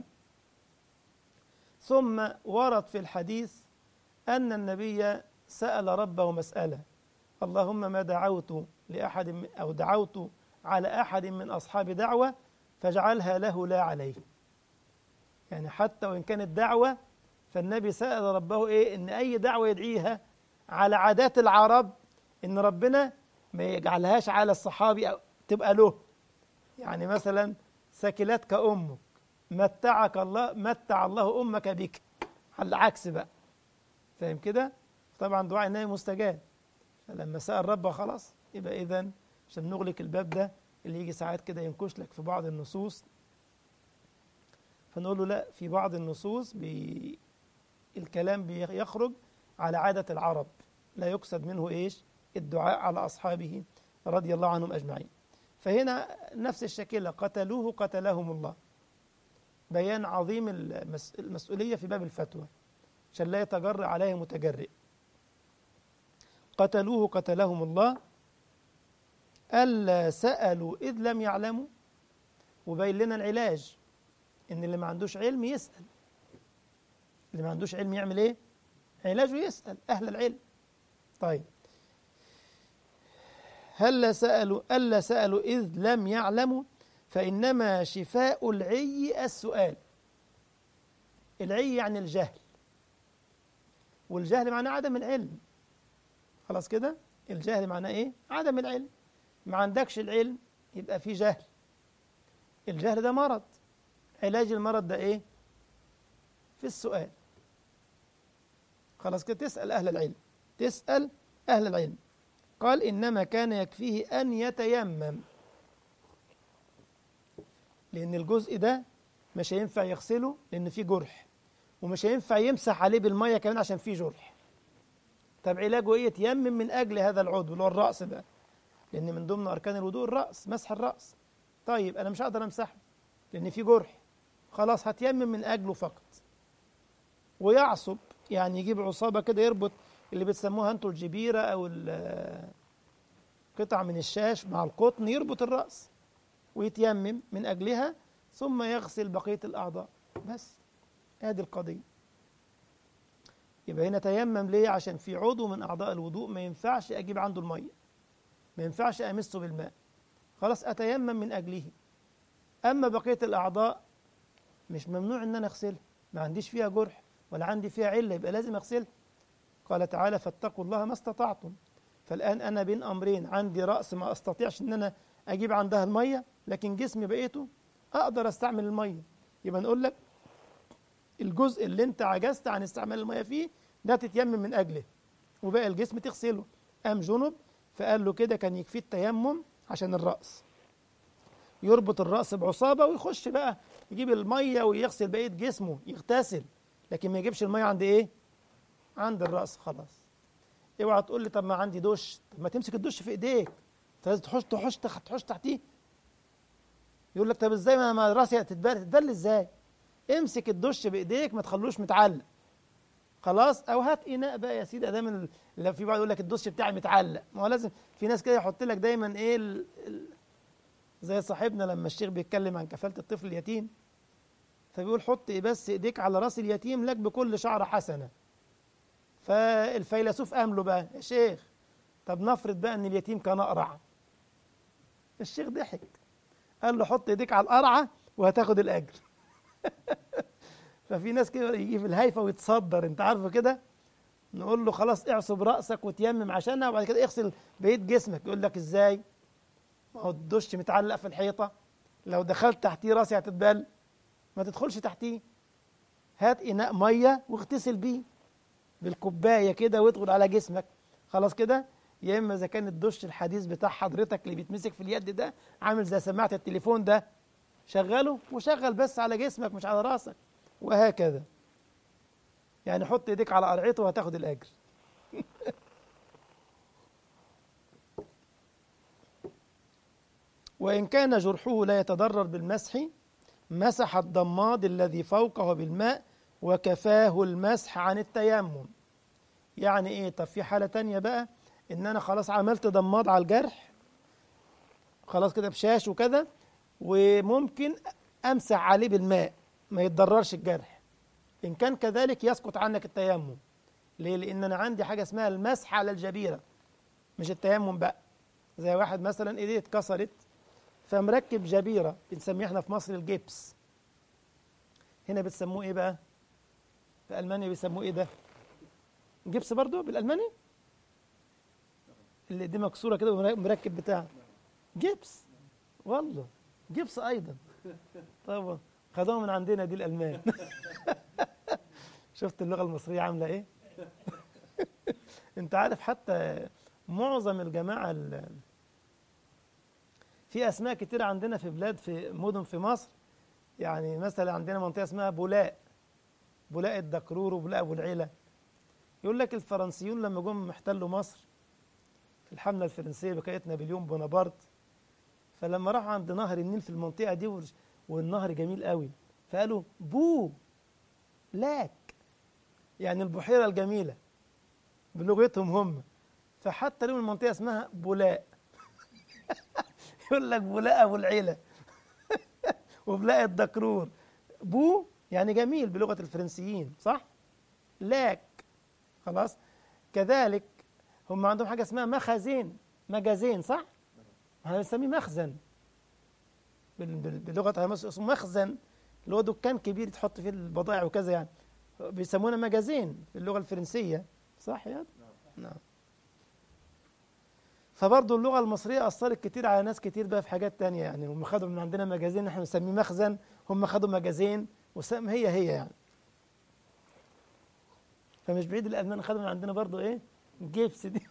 ثم ورد في الحديث أن النبي سأل ربه مسألة، اللهم ما دعوت لأحد أو دعوت على أحد من أصحاب دعوة فاجعلها له لا عليه. يعني حتى وإن كانت دعوة فالنبي سأل ربه إيه؟ إن أي دعوة يدعيها على عادات العرب إن ربنا ما يجعلهاش على الصحابي أو تبقى له. يعني مثلا ثكلتك أمك، متعك الله متع الله أمك بك، على العكس بقى، فاهم كده؟ طبعا دعاء النبي مستجاب. فلما سأل ربه خلاص، يبقى إذن عشان نغلق الباب ده اللي يجي ساعات كده ينكش لك في بعض النصوص، فنقول له لا، في بعض النصوص بي الكلام بيخرج على عادة العرب، لا يقصد منه إيش؟ الدعاء على أصحابه رضي الله عنهم أجمعين. فهنا نفس الشكل، قتلوه قتلهم الله، بيان عظيم المسؤولية في باب الفتوى عشان لا يتجرأ عليه متجرئ. قتلوه قتلهم الله ألا سألوا إذ لم يعلموا. وبين لنا العلاج إن اللي ما عندوش علم يسأل. اللي ما عندوش علم يعمل إيه؟ علاجه يسأل أهل العلم. طيب هل سألوا ألا سألوا إذ لم يعلموا فإنما شفاء العي السؤال. العي يعني الجهل، والجهل معناه عدم العلم. خلاص كده؟ الجهل معناه إيه؟ عدم العلم. ما عندكش العلم يبقى في جهل. الجهل ده مرض. علاج المرض ده إيه؟ في السؤال. خلاص كده تسأل أهل العلم، تسأل أهل العلم. قال إنما كان يكفيه أن يتيمم، لأن الجزء ده مش هينفع يغسله لأن فيه جرح، ومش هينفع يمسح عليه بالمية كمان عشان فيه جرح. طب علاجه إيه؟ يتيمم من أجل هذا العضو اللي هو الرأس ده، لأن من ضمن أركان الوضوء الرأس، مسح الرأس. طيب أنا مش هقدر أمسحه لأن فيه جرح، خلاص هتيمم من أجله فقط. ويعصب، يعني يجيب عصابة كده يربط اللي بتسموها أنتوا الجبيرة أو قطع من الشاش مع القطن، يربط الرأس ويتيمم من أجلها، ثم يغسل بقية الأعضاء. بس هذه القضية. يبقى هنا تيمم ليه؟ عشان في عضو من أعضاء الوضوء ما ينفعش أجيب عنده المية، ما ينفعش أمسه بالماء، خلاص أتيمم من أجله. أما بقية الأعضاء مش ممنوع أن أنا أغسلها، ما عنديش فيها جرح ولا عندي فيها علة، يبقى لازم أغسلها. قال تعالى فاتقوا الله ما استطعتم. فالآن أنا بين أمرين، عندي رأس ما أستطيعش أن أنا أجيب عندها المية، لكن جسمي بقيته أقدر أستعمل المية. يبقى نقول لك الجزء اللي أنت عجزت عن استعمال المية فيه ده تتيمم من أجله، وباقي الجسم تغسله. قام جنب فقال له كده كان يكفي التيمم عشان الرأس، يربط الرأس بعصابة ويخش بقى يجيب المية ويغسل بقية جسمه، يغتسل، لكن ما يجيبش المية عند إيه؟ عند الرأس. خلاص. اوعى تقول لي طب ما عندي دش، طب ما تمسك الدش في ايديك، انت لازم تحش تحش تحش تحتيه. يقول لك طب ازاي ما انا راسي هتتبل؟ تتبل ازاي؟ امسك الدش بايديك، ما تخلوش متعلق. خلاص. او هات اناء بقى يا سيدي، دايما لو في بعض يقول لك الدش بتاعي متعلق، ما هو لازم في ناس كده يحط لك دايما ايه ال... ال... زي صاحبنا لما الشيخ بيتكلم عن كفالة الطفل اليتيم، فبيقول حط بس ايديك على راس اليتيم لك بكل شعرة حسنة. فالفيلسوف قام له بقى يا شيخ طب نفرض بقى ان اليتيم كان اقرع. الشيخ ضحك قال له حط ايديك على القرعه وهتاخد الاجر. ففي ناس كده يجي في الهايفه ويتصدر، انت عارفه كده، نقول له خلاص اعصب راسك وتيمم عشانها وبعد كده اغسل بقيه جسمك. يقول لك ازاي؟ ما هو الدش متعلق في الحيطه، لو دخلت تحتيه راسي هتتبل، ما تدخلش تحتيه. هات اناء ميه واغتسل بيه بالكوبايه كده وادخل على جسمك. خلاص كده. يا اما اذا كان الدش الحديث بتاع حضرتك اللي بيتمسك في اليد ده عامل زي سماعه التليفون ده، شغله وشغل بس على جسمك مش على راسك، وهكذا. يعني حط ايديك على قرعته وهتاخد الاجر. وان كان جرحه لا يتضرر بالمسح مسح الضماد الذي فوقه بالماء وكفاه المسح عن التيمم. يعني ايه؟ طب في حالة تانية بقى، ان انا خلاص عملت ضماد على الجرح خلاص كده بشاش وكذا، وممكن امسح عليه بالماء ما يتضررش الجرح. ان كان كذلك يسقط عنك التيمم. ليه؟ لان انا عندي حاجة اسمها المسح على الجبيرة، مش التيمم بقى. زي واحد مثلا ايديه اتكسرت فمركب جبيرة، بنسميه احنا في مصر الجبس، هنا بتسموه ايه بقى؟ في المانيا بيسموه ايه ده؟ جبس برضو بالالماني؟ اللي دي مكسوره كده ومركب بتاع جبس، والله جبس ايضا. طبعا خدوها من عندنا دي الالمان. شفت اللغه المصريه عامله ايه؟ انت عارف حتى معظم الجماعه في اسماء كتير عندنا في بلاد في مدن في مصر، يعني مثلا عندنا منطقه اسمها بولاق، بولاق الدكرور وبولاق ابو العيله. يقول لك الفرنسيون لما جم احتلوا مصر في الحملة الفرنسية بقية نابليون بونابرت، فلما راحوا عند نهر النيل في المنطقة دي والنهر جميل قوي، فقالوا بو لاك، يعني البحيرة الجميلة بلغتهم هم. فحتى لهم المنطقة اسمها بولاء. يقول لك بولاء أبو العيلة وبلاء الدكرور. بو يعني جميل بلغة الفرنسيين، صح؟ لاك، خلاص. كذلك هم عندهم حاجة اسمها مخازين، مجازين، صح؟ احنا بنسميه مخزن بال- بال- بلغة اسمه مخزن، اللي هو دكان كبير تحط فيه البضائع وكذا يعني. بيسمونا مجازين في اللغة الفرنسية، صح يا؟ نعم. فبرضه اللغة المصرية أثرت كتير على ناس كتير بقى في حاجات تانية يعني. هم خدوا من عندنا مجازين احنا بنسميه مخزن، هم خدوا مجازين وسم هي هي يعني. فمش بعيد الألمان خدوا من عندنا برضه إيه؟ جيبس دي.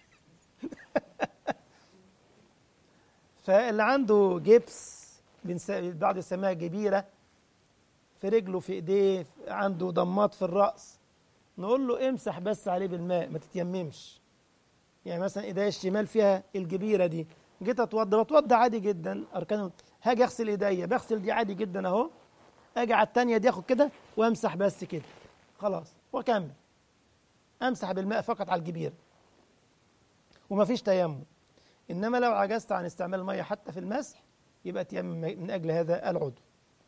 فاللي عنده جبس بنس- البعض يسميها جبيرة في رجله في ايديه، عنده ضمات في الرأس، نقول له امسح بس عليه بالماء، ما تتيممش. يعني مثلا ايديا الشمال فيها الجبيرة دي، جيت اتوضى بتوضى عادي جدا اركان، هاجي اغسل ايديا بغسل دي عادي جدا اهو، اجي على التانية دي اخد كده وامسح بس كده خلاص واكمل، امسح بالماء فقط على الجبيرة ومفيش تيمم. انما لو عجزت عن استعمال المية حتى في المسح يبقى تيمم من اجل هذا العضو.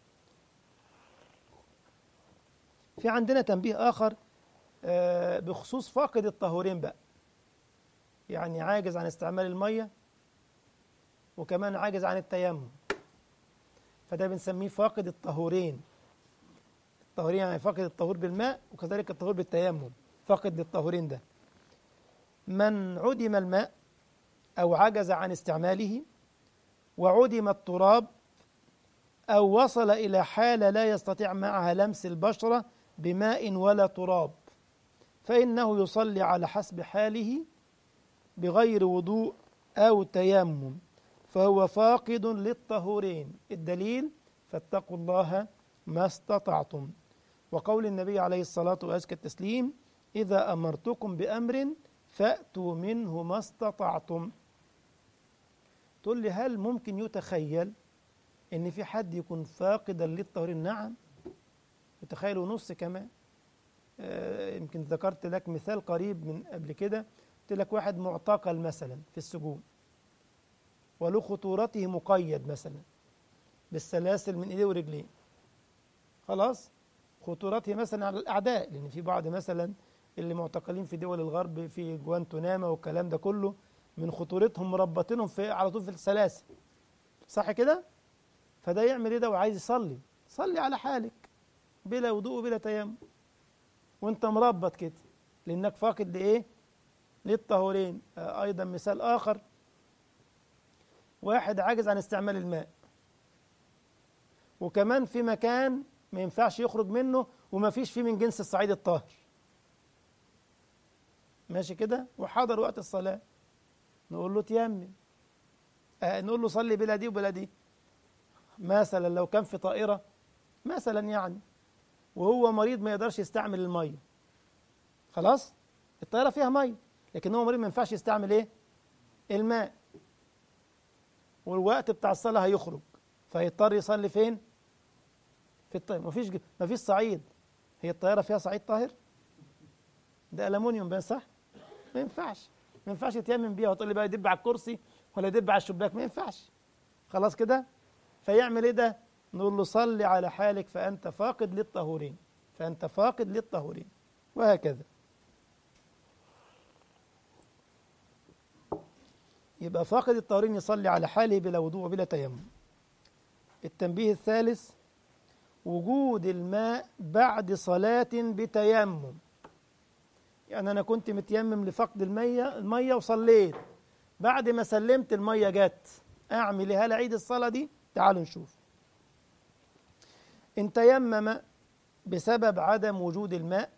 في عندنا تنبيه آخر آه، بخصوص فاقد الطهورين بقى، يعني عاجز عن استعمال المية وكمان عاجز عن التيمم، فده بنسميه فاقد الطهورين. الطهورين يعني فاقد الطهور بالماء وكذلك الطهور بالتيمم، فاقد للطهورين ده. من عدم الماء أو عجز عن استعماله وعدم التراب أو وصل إلى حالة لا يستطيع معها لمس البشرة بماء ولا تراب، فإنه يصلي على حسب حاله بغير وضوء أو تيمم، فهو فاقد للطهورين. الدليل فاتقوا الله ما استطعتم، وقول النبي عليه الصلاة وأزكى التسليم إذا أمرتكم بأمر فأتوا منه ما استطعتم. تقول لي هل ممكن يتخيل إن في حد يكون فاقدا للطهورين؟ نعم، يتخيلوا نص كمان. آه، يمكن ذكرت لك مثال قريب من قبل كده، قلت لك واحد معتقل مثلا في السجون وله خطورته مقيد مثلا بالسلاسل من ايديه ورجليه، خلاص خطورته مثلا على الاعداء، لان في بعض مثلا اللي معتقلين في دول الغرب في جوانتناما والكلام ده كله من خطورتهم مربطينهم في على طول في السلاسل، صح كده؟ فده يعمل ايه ده وعايز يصلي؟ صلي على حالك بلا وضوء وبلا تيمم وانت مربط كده، لانك فاقد لايه؟ للطهورين. آه، ايضا مثال اخر، واحد عاجز عن استعمال الماء وكمان في مكان ما ينفعش يخرج منه وما فيش فيه من جنس الصعيد الطاهر، ماشي كده، وحضر وقت الصلاة، نقول له تيمم، آه نقول له صلي بلا دي وبلا دي. مثلا لو كان في طائرة مثلا يعني وهو مريض ما يقدرش يستعمل المية، خلاص الطائرة فيها مية لكن هو مريض ما ينفعش يستعمل ايه؟ الماء، والوقت بتاع الصلاة هيخرج فيضطر يصلي فين؟ في الطائرة. مفيش ج- مفيش صعيد، هي الطائرة فيها صعيد طاهر؟ ده ألمونيوم بس، صح؟ ما ينفعش، ما ينفعش يتيمم بيها وتقول لي بقى يدب على الكرسي ولا يدب على الشباك، ما ينفعش، خلاص كده. فيعمل ايه ده؟ نقول له صلي على حالك فأنت فاقد للطهورين، فأنت فاقد للطهورين، وهكذا. يبقى فاقد الطهورين يصلي على حاله بلا وضوء وبلا تيمم. التنبيه الثالث وجود الماء بعد صلاة بتيمم. يعني أنا كنت متيمم لفقد المية المية وصليت، بعد ما سلمت المية جت، أعمل إيه؟ هل أعيد الصلاة دي؟ تعالوا نشوف. إن تيمم بسبب عدم وجود الماء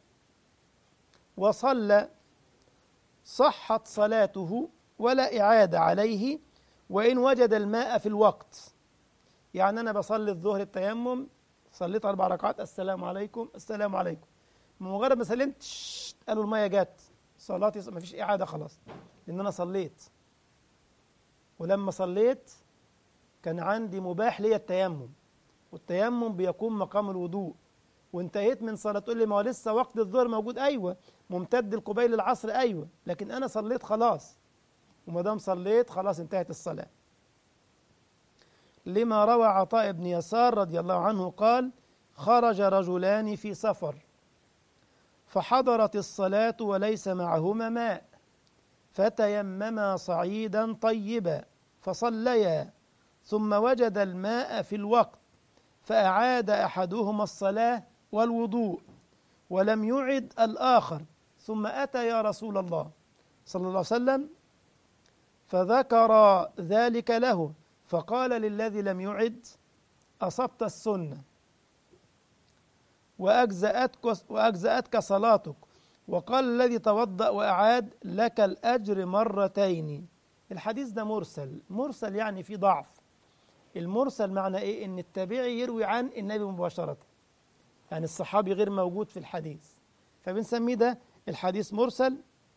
وصلى صحت صلاته ولا إعادة عليه وإن وجد الماء في الوقت. يعني أنا بصلي الظهر التيمم، صليت أربع ركعات، السلام عليكم السلام عليكم، بمجرد ما سلمت ششت، قالوا المية جت، صلاتي ما فيش إعادة خلاص لأن أنا صليت. ولما صليت كان عندي مباح لي التيمم، والتيمم بيقوم مقام الوضوء، وانتهيت من صلاة تقول لي ما هو لسه وقت الظهر موجود. أيوة، ممتد القبيل العصر، أيوة، لكن أنا صليت خلاص، وما دام صليت خلاص انتهت الصلاة. لما روى عطاء بن يسار رضي الله عنه قال: خرج رجلان في سفر فحضرت الصلاة وليس معهما ماء، فتيمما صعيدا طيبا فصليا، ثم وجد الماء في الوقت فأعاد أحدهما الصلاة والوضوء ولم يعد الآخر، ثم أتى يا رسول الله صلى الله عليه وسلم فذكر ذلك له، فقال للذي لم يعد: أصبت السنة وأجزأتك, وأجزأتك صلاتك. وقال الذي توضأ وأعاد: لك الأجر مرتين. الحديث ده مرسل. مرسل يعني في ضعف. المرسل معنى إيه؟ إن التابعي يروي عن النبي مباشرة، يعني الصحابي غير موجود في الحديث، فبنسميه ده الحديث مرسل.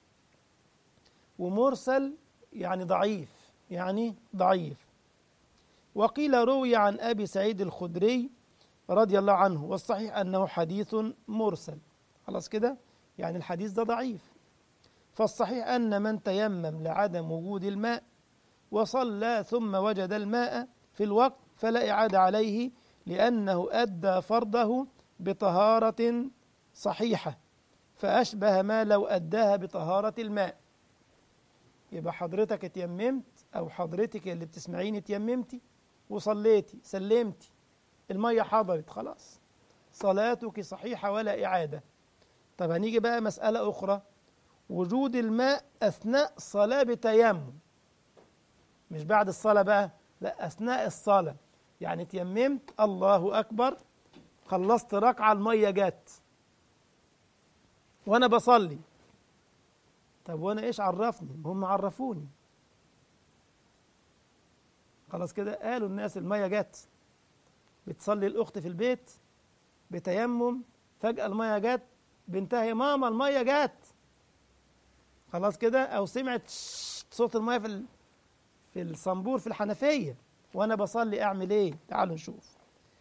ومرسل يعني ضعيف، يعني ضعيف. وقيل روي عن أبي سعيد الخدري رضي الله عنه، والصحيح أنه حديث مرسل. خلاص كده، يعني الحديث ده ضعيف. فالصحيح أن من تيمم لعدم وجود الماء وصلى ثم وجد الماء في الوقت فلا إعادة عليه، لأنه أدى فرضه بطهارة صحيحة، فأشبه ما لو أداها بطهارة الماء. يبقى حضرتك اتيممت، أو حضرتك اللي بتسمعيني اتيممتي وصليتي سلمتي، المية حضرت، خلاص صلاتك صحيحة ولا إعادة. طب هنيجي بقى مسألة أخرى: وجود الماء أثناء صلاة بتيمم، مش بعد الصلاة بقى، لا، أثناء الصلاة. يعني تيممت، الله أكبر، خلصت ركعة، المية جت وأنا بصلي. طب وأنا إيش عرفني؟ هم عرفوني. خلاص كده، قالوا الناس المية جت. بتصلي الأخت في البيت بتيمم، فجأة المية جت، بنتها: يا ماما المية جت. خلاص كده، أو سمعت صوت المية في ال... في الصنبور في الحنفية وأنا بصلي، أعمل إيه؟ تعالوا نشوف.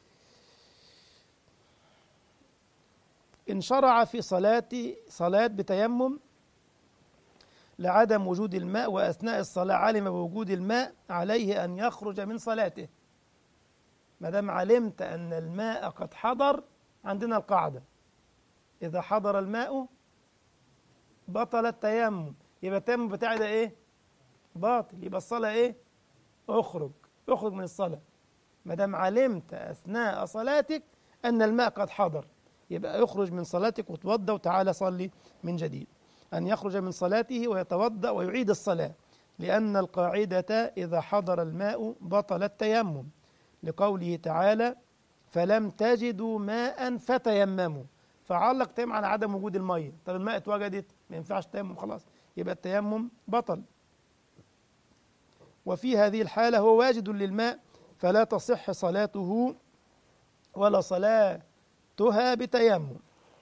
إن شرع في صلاة صلاة بتيمم لعدم وجود الماء وأثناء الصلاة علم بوجود الماء، عليه أن يخرج من صلاته. ما دام علمت أن الماء قد حضر، عندنا القاعدة: إذا حضر الماء بطل التيمم. يبقى التيمم بتاعي ده إيه؟ باطل. يبقى الصلاة إيه؟ اخرج اخرج من الصلاة. ما دام علمت أثناء صلاتك أن الماء قد حضر، يبقى اخرج من صلاتك وتوضأ وتعالى صلي من جديد. أن يخرج من صلاته ويتوضأ ويعيد الصلاة، لأن القاعدة إذا حضر الماء بطل التيمم، لقوله تعالى: فلم تجدوا ماء فتيمموا. فعلق تيمم على عدم وجود المية. طب الماء اتوجدت، ما ينفعش تيمم، خلاص يبقى التيمم بطل. وفي هذه الحالة هو واجد للماء، فلا تصح صلاته ولا صلاتها بتيمم.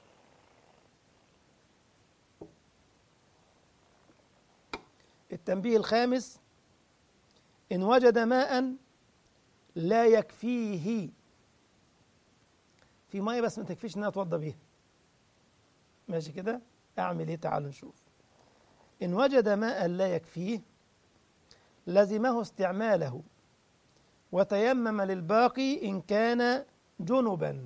التنبيه الخامس: إن وجد ماء لا يكفيه، في مية بس ما تكفيش إنها توضى بيها، ماشي كده، أعمل إيه؟ تعالوا نشوف. إن وجد ماء لا يكفيه لزمه استعماله، وتيمم للباقي إن كان جنبا.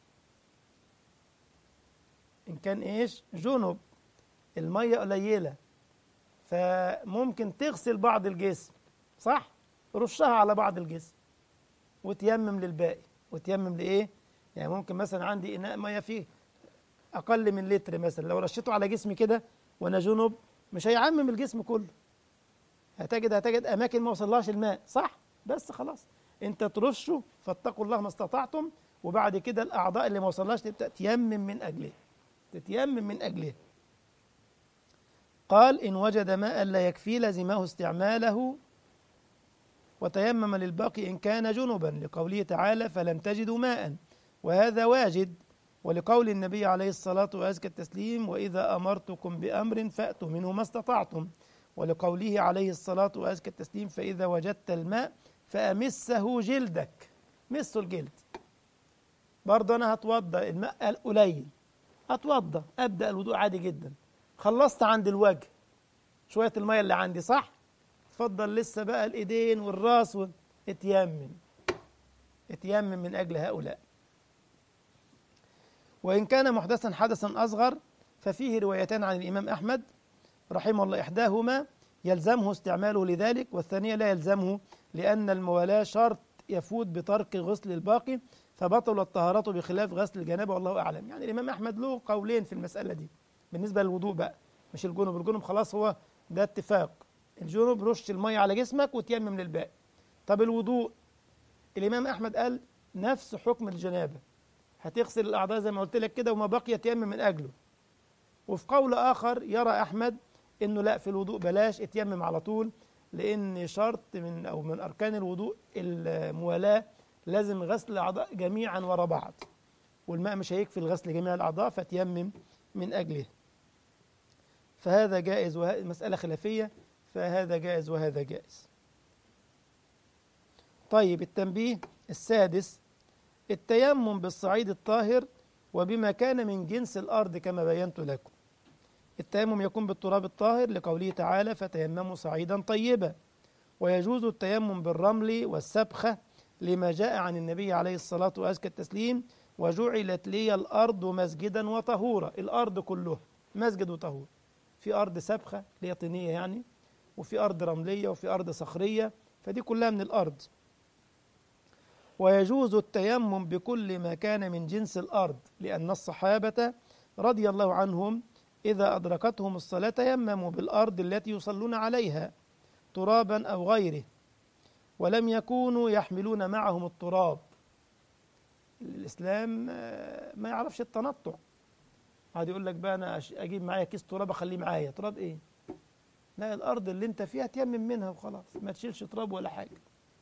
إن كان إيش؟ جنب، المية قليلة، فممكن تغسل بعض الجسم، صح؟ رشها على بعض الجسم وتيمم للباقي. وتيمم لإيه؟ يعني ممكن مثلا عندي إناء مية فيه أقل من لتر مثلا، لو رشيته على جسمي كده وأنا جنب مش هيعمم الجسم كله، هتجد هتجد أماكن ما وصلهاش الماء، صح؟ بس خلاص أنت ترشه، فاتقوا الله ما استطعتم، وبعد كده الأعضاء اللي ما وصلهاش تبدأ تيمم من أجله، تتيمم من أجله. قال: إن وجد ماء لا يكفي لزمه استعماله، وتيمم للباقي إن كان جنبا، لقوله تعالى: فلم تجدوا ماء، وهذا واجد، ولقول النبي عليه الصلاة وأزكى التسليم: وإذا أمرتكم بأمر فأتوا منه ما استطعتم، ولقوله عليه الصلاة وأزكى التسليم: فإذا وجدت الماء فأمسه جلدك، مسه الجلد، برضه أنا هتوضأ الماء قليل، أتوضأ أبدأ الوضوء عادي جدا، خلصت عند الوجه شوية المية اللي عندي صح؟ اتفضل لسه بقى الإيدين والراس و... اتيمم اتيمم من أجل هؤلاء. وإن كان محدثا حدثا أصغر ففيه روايتان عن الإمام أحمد رحمه الله، إحداهما يلزمه استعماله لذلك، والثانية لا يلزمه، لأن الموالاة شرط يفوت بترك غسل الباقي، فبطل الطهارة بخلاف غسل الجنابة والله أعلم. يعني الإمام أحمد له قولين في المسألة دي بالنسبة للوضوء بقى، مش الجنوب. الجنوب خلاص هو ده اتفاق، الجنوب رش المية على جسمك وتيمم للباقي. طب الوضوء، الإمام أحمد قال نفس حكم الجنابة، هتغسل الأعضاء زي ما قلت لك كده، وما بقي تيمم من أجله. وفي قول آخر يرى أحمد إنه لا، في الوضوء بلاش، اتيمم على طول، لأن شرط من أو من أركان الوضوء الموالاة، لازم غسل الأعضاء جميعا ورا بعض، والماء مش هيكفي الغسل جميع الأعضاء، فتيمم من أجله. فهذا جائز، وهذه مسألة خلافية، فهذا جائز وهذا جائز. طيب التنبيه السادس: التيمم بالصعيد الطاهر وبما كان من جنس الأرض كما بينت لكم. التيمم يكون بالتراب الطاهر لقوله تعالى فتيمموا صعيدا طيبا، ويجوز التيمم بالرمل والسبخة لما جاء عن النبي عليه الصلاة وأزكى التسليم وجعلت لي الأرض مسجدا وطهورا. الأرض كلها مسجد وطهور، في أرض سبخة اللي هي طينية يعني، وفي أرض رملية، وفي أرض صخرية، فدي كلها من الأرض. ويجوز التيمم بكل ما كان من جنس الأرض، لأن الصحابة رضي الله عنهم إذا أدركتهم الصلاة تيمموا بالأرض التي يصلون عليها ترابا أو غيره، ولم يكونوا يحملون معهم التراب. الإسلام ما يعرفش التنطع، هذا يقول لك بقى أنا أجيب معايا كيس تراب أخليه معايا، تراب إيه؟ لا، الأرض اللي أنت فيها تيمم منها وخلاص، ما تشيلش تراب ولا حاجة.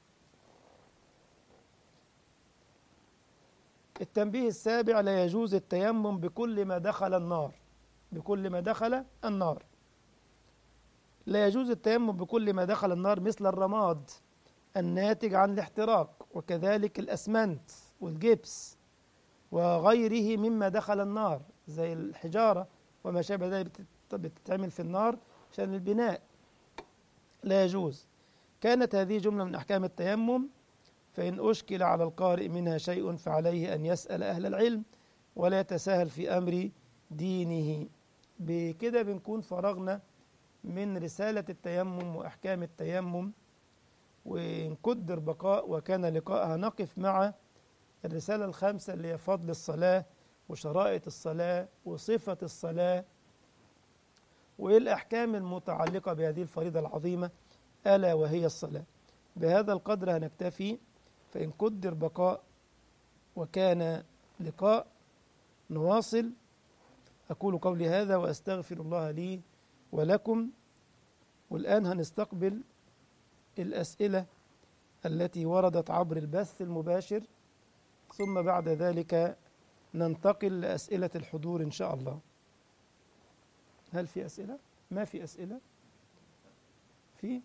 التنبيه السابع: لا يجوز التيمم بكل ما دخل النار. بكل ما دخل النار لا يجوز التيمم بكل ما دخل النار، مثل الرماد الناتج عن الاحتراق، وكذلك الأسمنت والجبس وغيره مما دخل النار زي الحجارة وما شابه ذلك، بتتعمل في النار عشان البناء، لا يجوز. كانت هذه جملة من أحكام التيمم، فإن أشكل على القارئ منها شيء فعليه أن يسأل أهل العلم ولا يتساهل في أمر دينه. بكده بنكون فرغنا من رسالة التيمم وأحكام التيمم، وإن قدر بقاء وكان لقاءها نقف مع الرسالة الخامسة اللي هي فضل الصلاة وشرائط الصلاة وصفة الصلاة وإيه الأحكام المتعلقة بهذه الفريضة العظيمة ألا وهي الصلاة. بهذا القدر هنكتفي، فإن قدر بقاء وكان لقاء نواصل. أقول قولي هذا وأستغفر الله لي ولكم. والآن هنستقبل الأسئلة التي وردت عبر البث المباشر، ثم بعد ذلك ننتقل لأسئلة الحضور إن شاء الله. هل في أسئلة؟ ما في أسئلة؟ في؟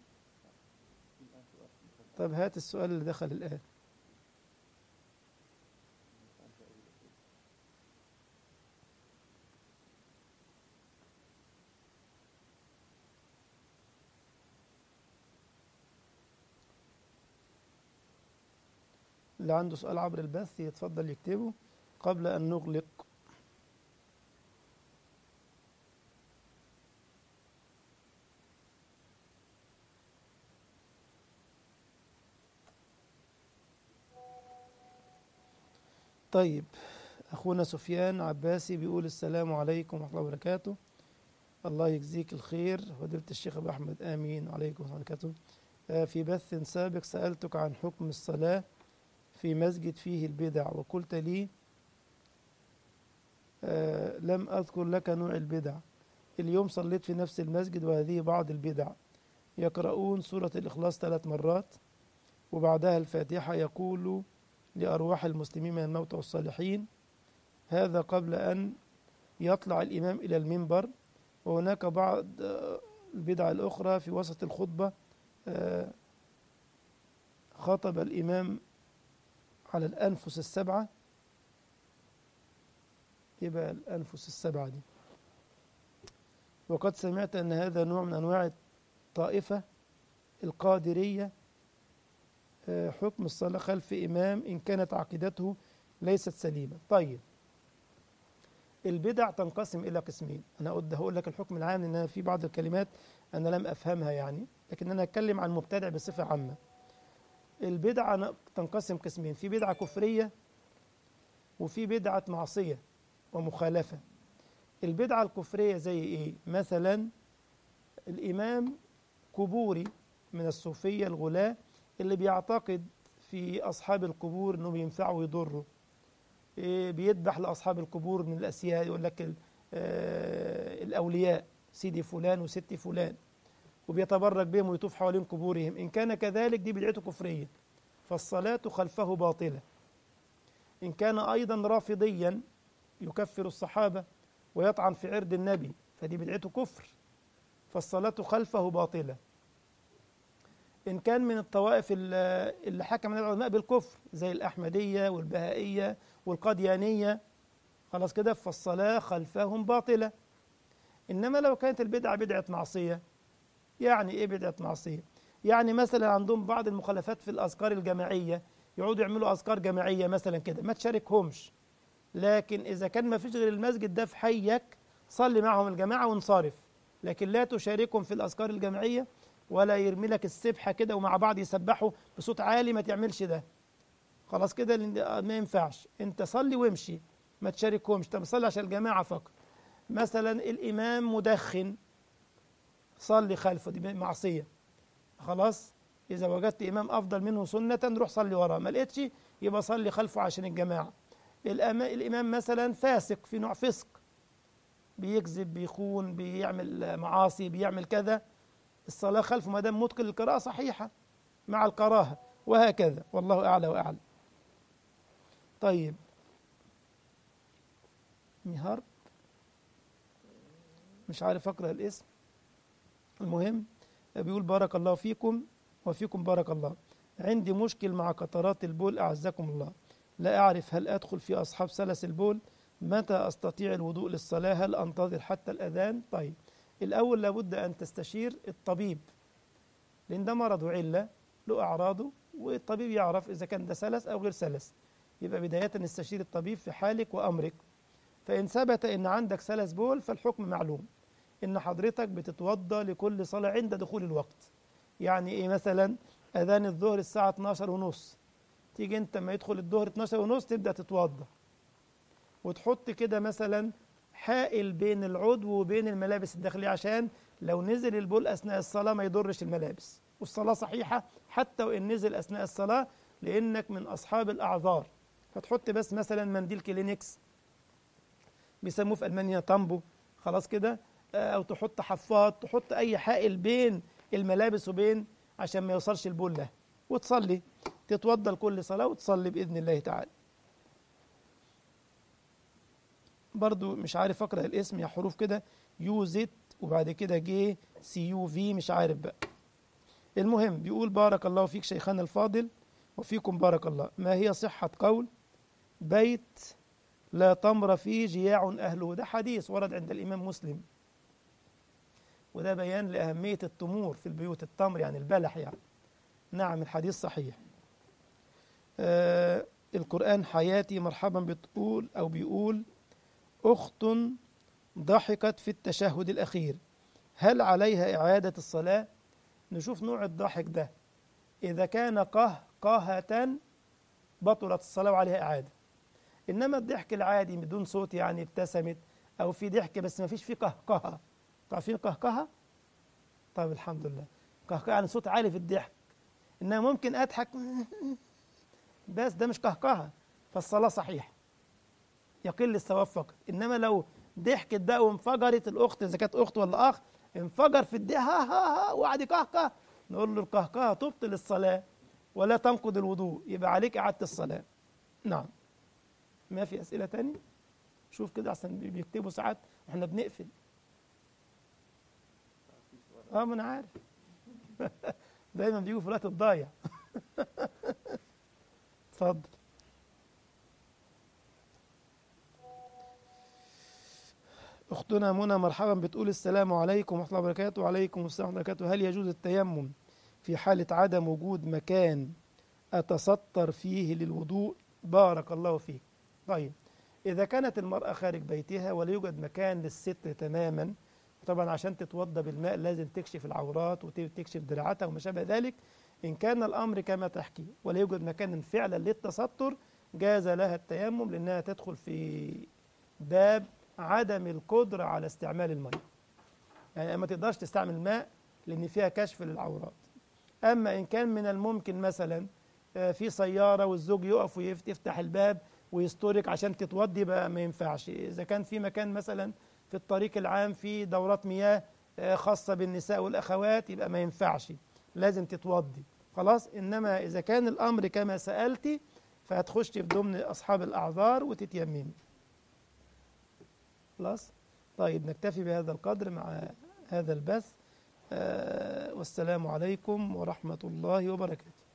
طيب هات السؤال اللي دخل الآن. اللي عنده سؤال عبر البث يتفضل يكتبه قبل أن نغلق. طيب، أخونا سفيان عباسي بيقول السلام عليكم ورحمة الله وبركاته. الله يجزيك الخير فضيلة الشيخ أبو أحمد. آمين. وعليكم ورحمة الله وبركاته. في بث سابق سألتك عن حكم الصلاة في مسجد فيه البدع، وقلت لي آه لم أذكر لك نوع البدع. اليوم صليت في نفس المسجد وهذه بعض البدع، يقرؤون سورة الإخلاص ثلاث مرات وبعدها الفاتحة، يقول لأرواح المسلمين من الموتى والصالحين، هذا قبل أن يطلع الإمام إلى المنبر. وهناك بعض البدع الأخرى في وسط الخطبة، خطب الإمام على الأنفس السبعة يبقى الأنفس السبعة دي. وقد سمعت أن هذا نوع من أنواع الطائفة القادرية، حكم الصلاة خلف إمام إن كانت عقيدته ليست سليمة. طيب، البدع تنقسم إلى قسمين. أنا هقول لك الحكم العام لأن في بعض الكلمات أنا لم أفهمها يعني، لكن أنا أتكلم عن مبتدع بصفة عامة. البدعة تنقسم قسمين، في بدعة كفرية وفي بدعة معصية ومخالفة. البدعة الكفرية زي إيه؟ مثلا الإمام قبوري من الصوفية الغلاة اللي بيعتقد في أصحاب القبور أنهم ينفعوا ويضروا، إيه بيذبح لأصحاب القبور من الأسياد، يقول لك آه الأولياء سيدي فلان وستي فلان، وبيتبرك بهم ويطوف حوالين قبورهم. إن كان كذلك دي بدعته كفرية فالصلاة خلفه باطلة. إن كان أيضا رافضيا يكفر الصحابة ويطعن في عرض النبي فدي بدعته كفر فالصلاة خلفه باطلة. إن كان من الطوائف اللي حكم العلماء بالكفر زي الأحمدية والبهائية والقديانية خلاص كده فالصلاة خلفهم باطلة. إنما لو كانت البدعة بدعة معصية، يعني إيه بدعة معصية؟ يعني مثلا عندهم بعض المخالفات في الأذكار الجماعية، يقعدوا يعملوا أذكار جماعية مثلا كده، ما تشاركهمش، لكن إذا كان ما فيش غير المسجد ده في حيك صلي معهم الجماعة وانصرف، لكن لا تشاركهم في الأذكار الجماعية ولا يرمي لك السبحة كده ومع بعض يسبحوا بصوت عالي، ما تعملش ده خلاص كده، ما ينفعش. انت صلي وامشي ما تشاركهمش، طب صلي عشان الجماعة فقط. مثلا الإمام مدخن صلي خلفه، دي معصية خلاص. إذا وجدت إمام أفضل منه سنة روح صلي وراه، ما لقيتش يبقى صلي خلفه عشان الجماعة. الإمام مثلا فاسق، في نوع فسق، بيكذب بيخون بيعمل معاصي بيعمل كذا، الصلاة خلفه ما دام متقن للقراءة صحيحة مع الكراهة، وهكذا والله أعلى وأعلم. طيب نهار مش عارف أقرأ الاسم، المهم بيقول بارك الله فيكم وفيكم بارك الله، عندي مشكل مع قطرات البول أعزكم الله، لا أعرف هل أدخل في أصحاب سلس البول، متى أستطيع الوضوء للصلاة، هل أنتظر حتى الأذان؟ طيب الأول لابد أن تستشير الطبيب لأن ده مرض وعلة له أعراضه، والطبيب يعرف إذا كان ده سلس أو غير سلس. يبقى بداية نستشير الطبيب في حالك وأمرك. فإن ثبت إن عندك سلس بول فالحكم معلوم، إن حضرتك بتتوضى لكل صلاة عند دخول الوقت. يعني إيه؟ مثلا أذان الظهر الساعة اتناشر ونص، تيجي أنت ما يدخل الظهر اتناشر ونص تبدأ تتوضى، وتحط كده مثلا حائل بين العضو وبين الملابس الداخلية عشان لو نزل البول أثناء الصلاة ما يضرش الملابس، والصلاة صحيحة حتى وإن نزل أثناء الصلاة لأنك من أصحاب الأعذار. فتحط بس مثلا منديل كلينكس بيسموه في ألمانيا تامبو خلاص كده، أو تحط حفاض، تحط أي حائل بين الملابس وبين عشان ما يوصلش البول له، وتصلي تتوضى لكل صلاة وتصلي بإذن الله تعالى. برضو مش عارف أقرأ الاسم، يا حروف كده يو زد وبعد كده جي سي يو في مش عارف بقى. المهم بيقول بارك الله فيك شيخنا الفاضل وفيكم بارك الله، ما هي صحة قول بيت لا تمر فيه جياع أهله؟ ده حديث ورد عند الإمام مسلم، وده بيان لأهمية التمور في البيوت، التمر يعني البلح يعني. نعم الحديث صحيح. آه القرآن حياتي مرحبا بتقول أو بيقول أخت ضحكت في التشهد الأخير هل عليها إعادة الصلاة؟ نشوف نوع الضحك ده، إذا كان قهقهة بطلت الصلاة وعليها إعادة، إنما الضحك العادي بدون صوت يعني ابتسمت أو في ضحك بس ما فيش فيه قهقهة. تعرفين قهقهة؟ طيب الحمد لله، قهقهة يعني صوت عالي في الضحك، إنما ممكن أضحك بس ده مش قهقهة فالصلاة صحيحة يقل الثواب فقط. إنما لو ضحكت ده وانفجرت الأخت إذا كانت أخت ولا أخ انفجر في الضحك ها ها ها وقعد يقهقه، نقول له القهقهة تبطل الصلاة ولا تنقض الوضوء، يبقى عليك إعادة الصلاة. نعم. ما في أسئلة تاني؟ شوف كده أحسن بيكتبوا ساعات وإحنا بنقفل. اه ما أنا عارف دايما بيجوا في الوقت الضايع. اتفضل. أختنا منى مرحبا، بتقول السلام عليكم ورحمة الله وبركاته. وعليكم السلام ورحمة الله وبركاته. هل يجوز التيمم في حالة عدم وجود مكان أتستر فيه للوضوء؟ بارك الله فيك. طيب، إذا كانت المرأة خارج بيتها ولا يوجد مكان للستر تماما، طبعا عشان تتوضى بالماء لازم تكشف العورات وتكشف دراعاتها وما شابه ذلك. إن كان الأمر كما تحكي ولا يوجد مكان فعلا للتستر، جاز لها التيمم، لأنها تدخل في باب عدم القدرة على استعمال الماء، يعني ما تقدرش تستعمل الماء لأن فيها كشف للعورات. أما إن كان من الممكن مثلا في سيارة والزوج يقف ويفتح الباب ويستورك عشان تتوضي، بقى ما ينفعش. إذا كان في مكان مثلا في الطريق العام في دورات مياه خاصة بالنساء والأخوات، يبقى ما ينفعش، لازم تتوضي خلاص. إنما إذا كان الأمر كما سألتي فهتخش في ضمن أصحاب الأعذار وتتيممي خلاص. طيب، نكتفي بهذا القدر مع هذا البث. آه والسلام عليكم ورحمة الله وبركاته.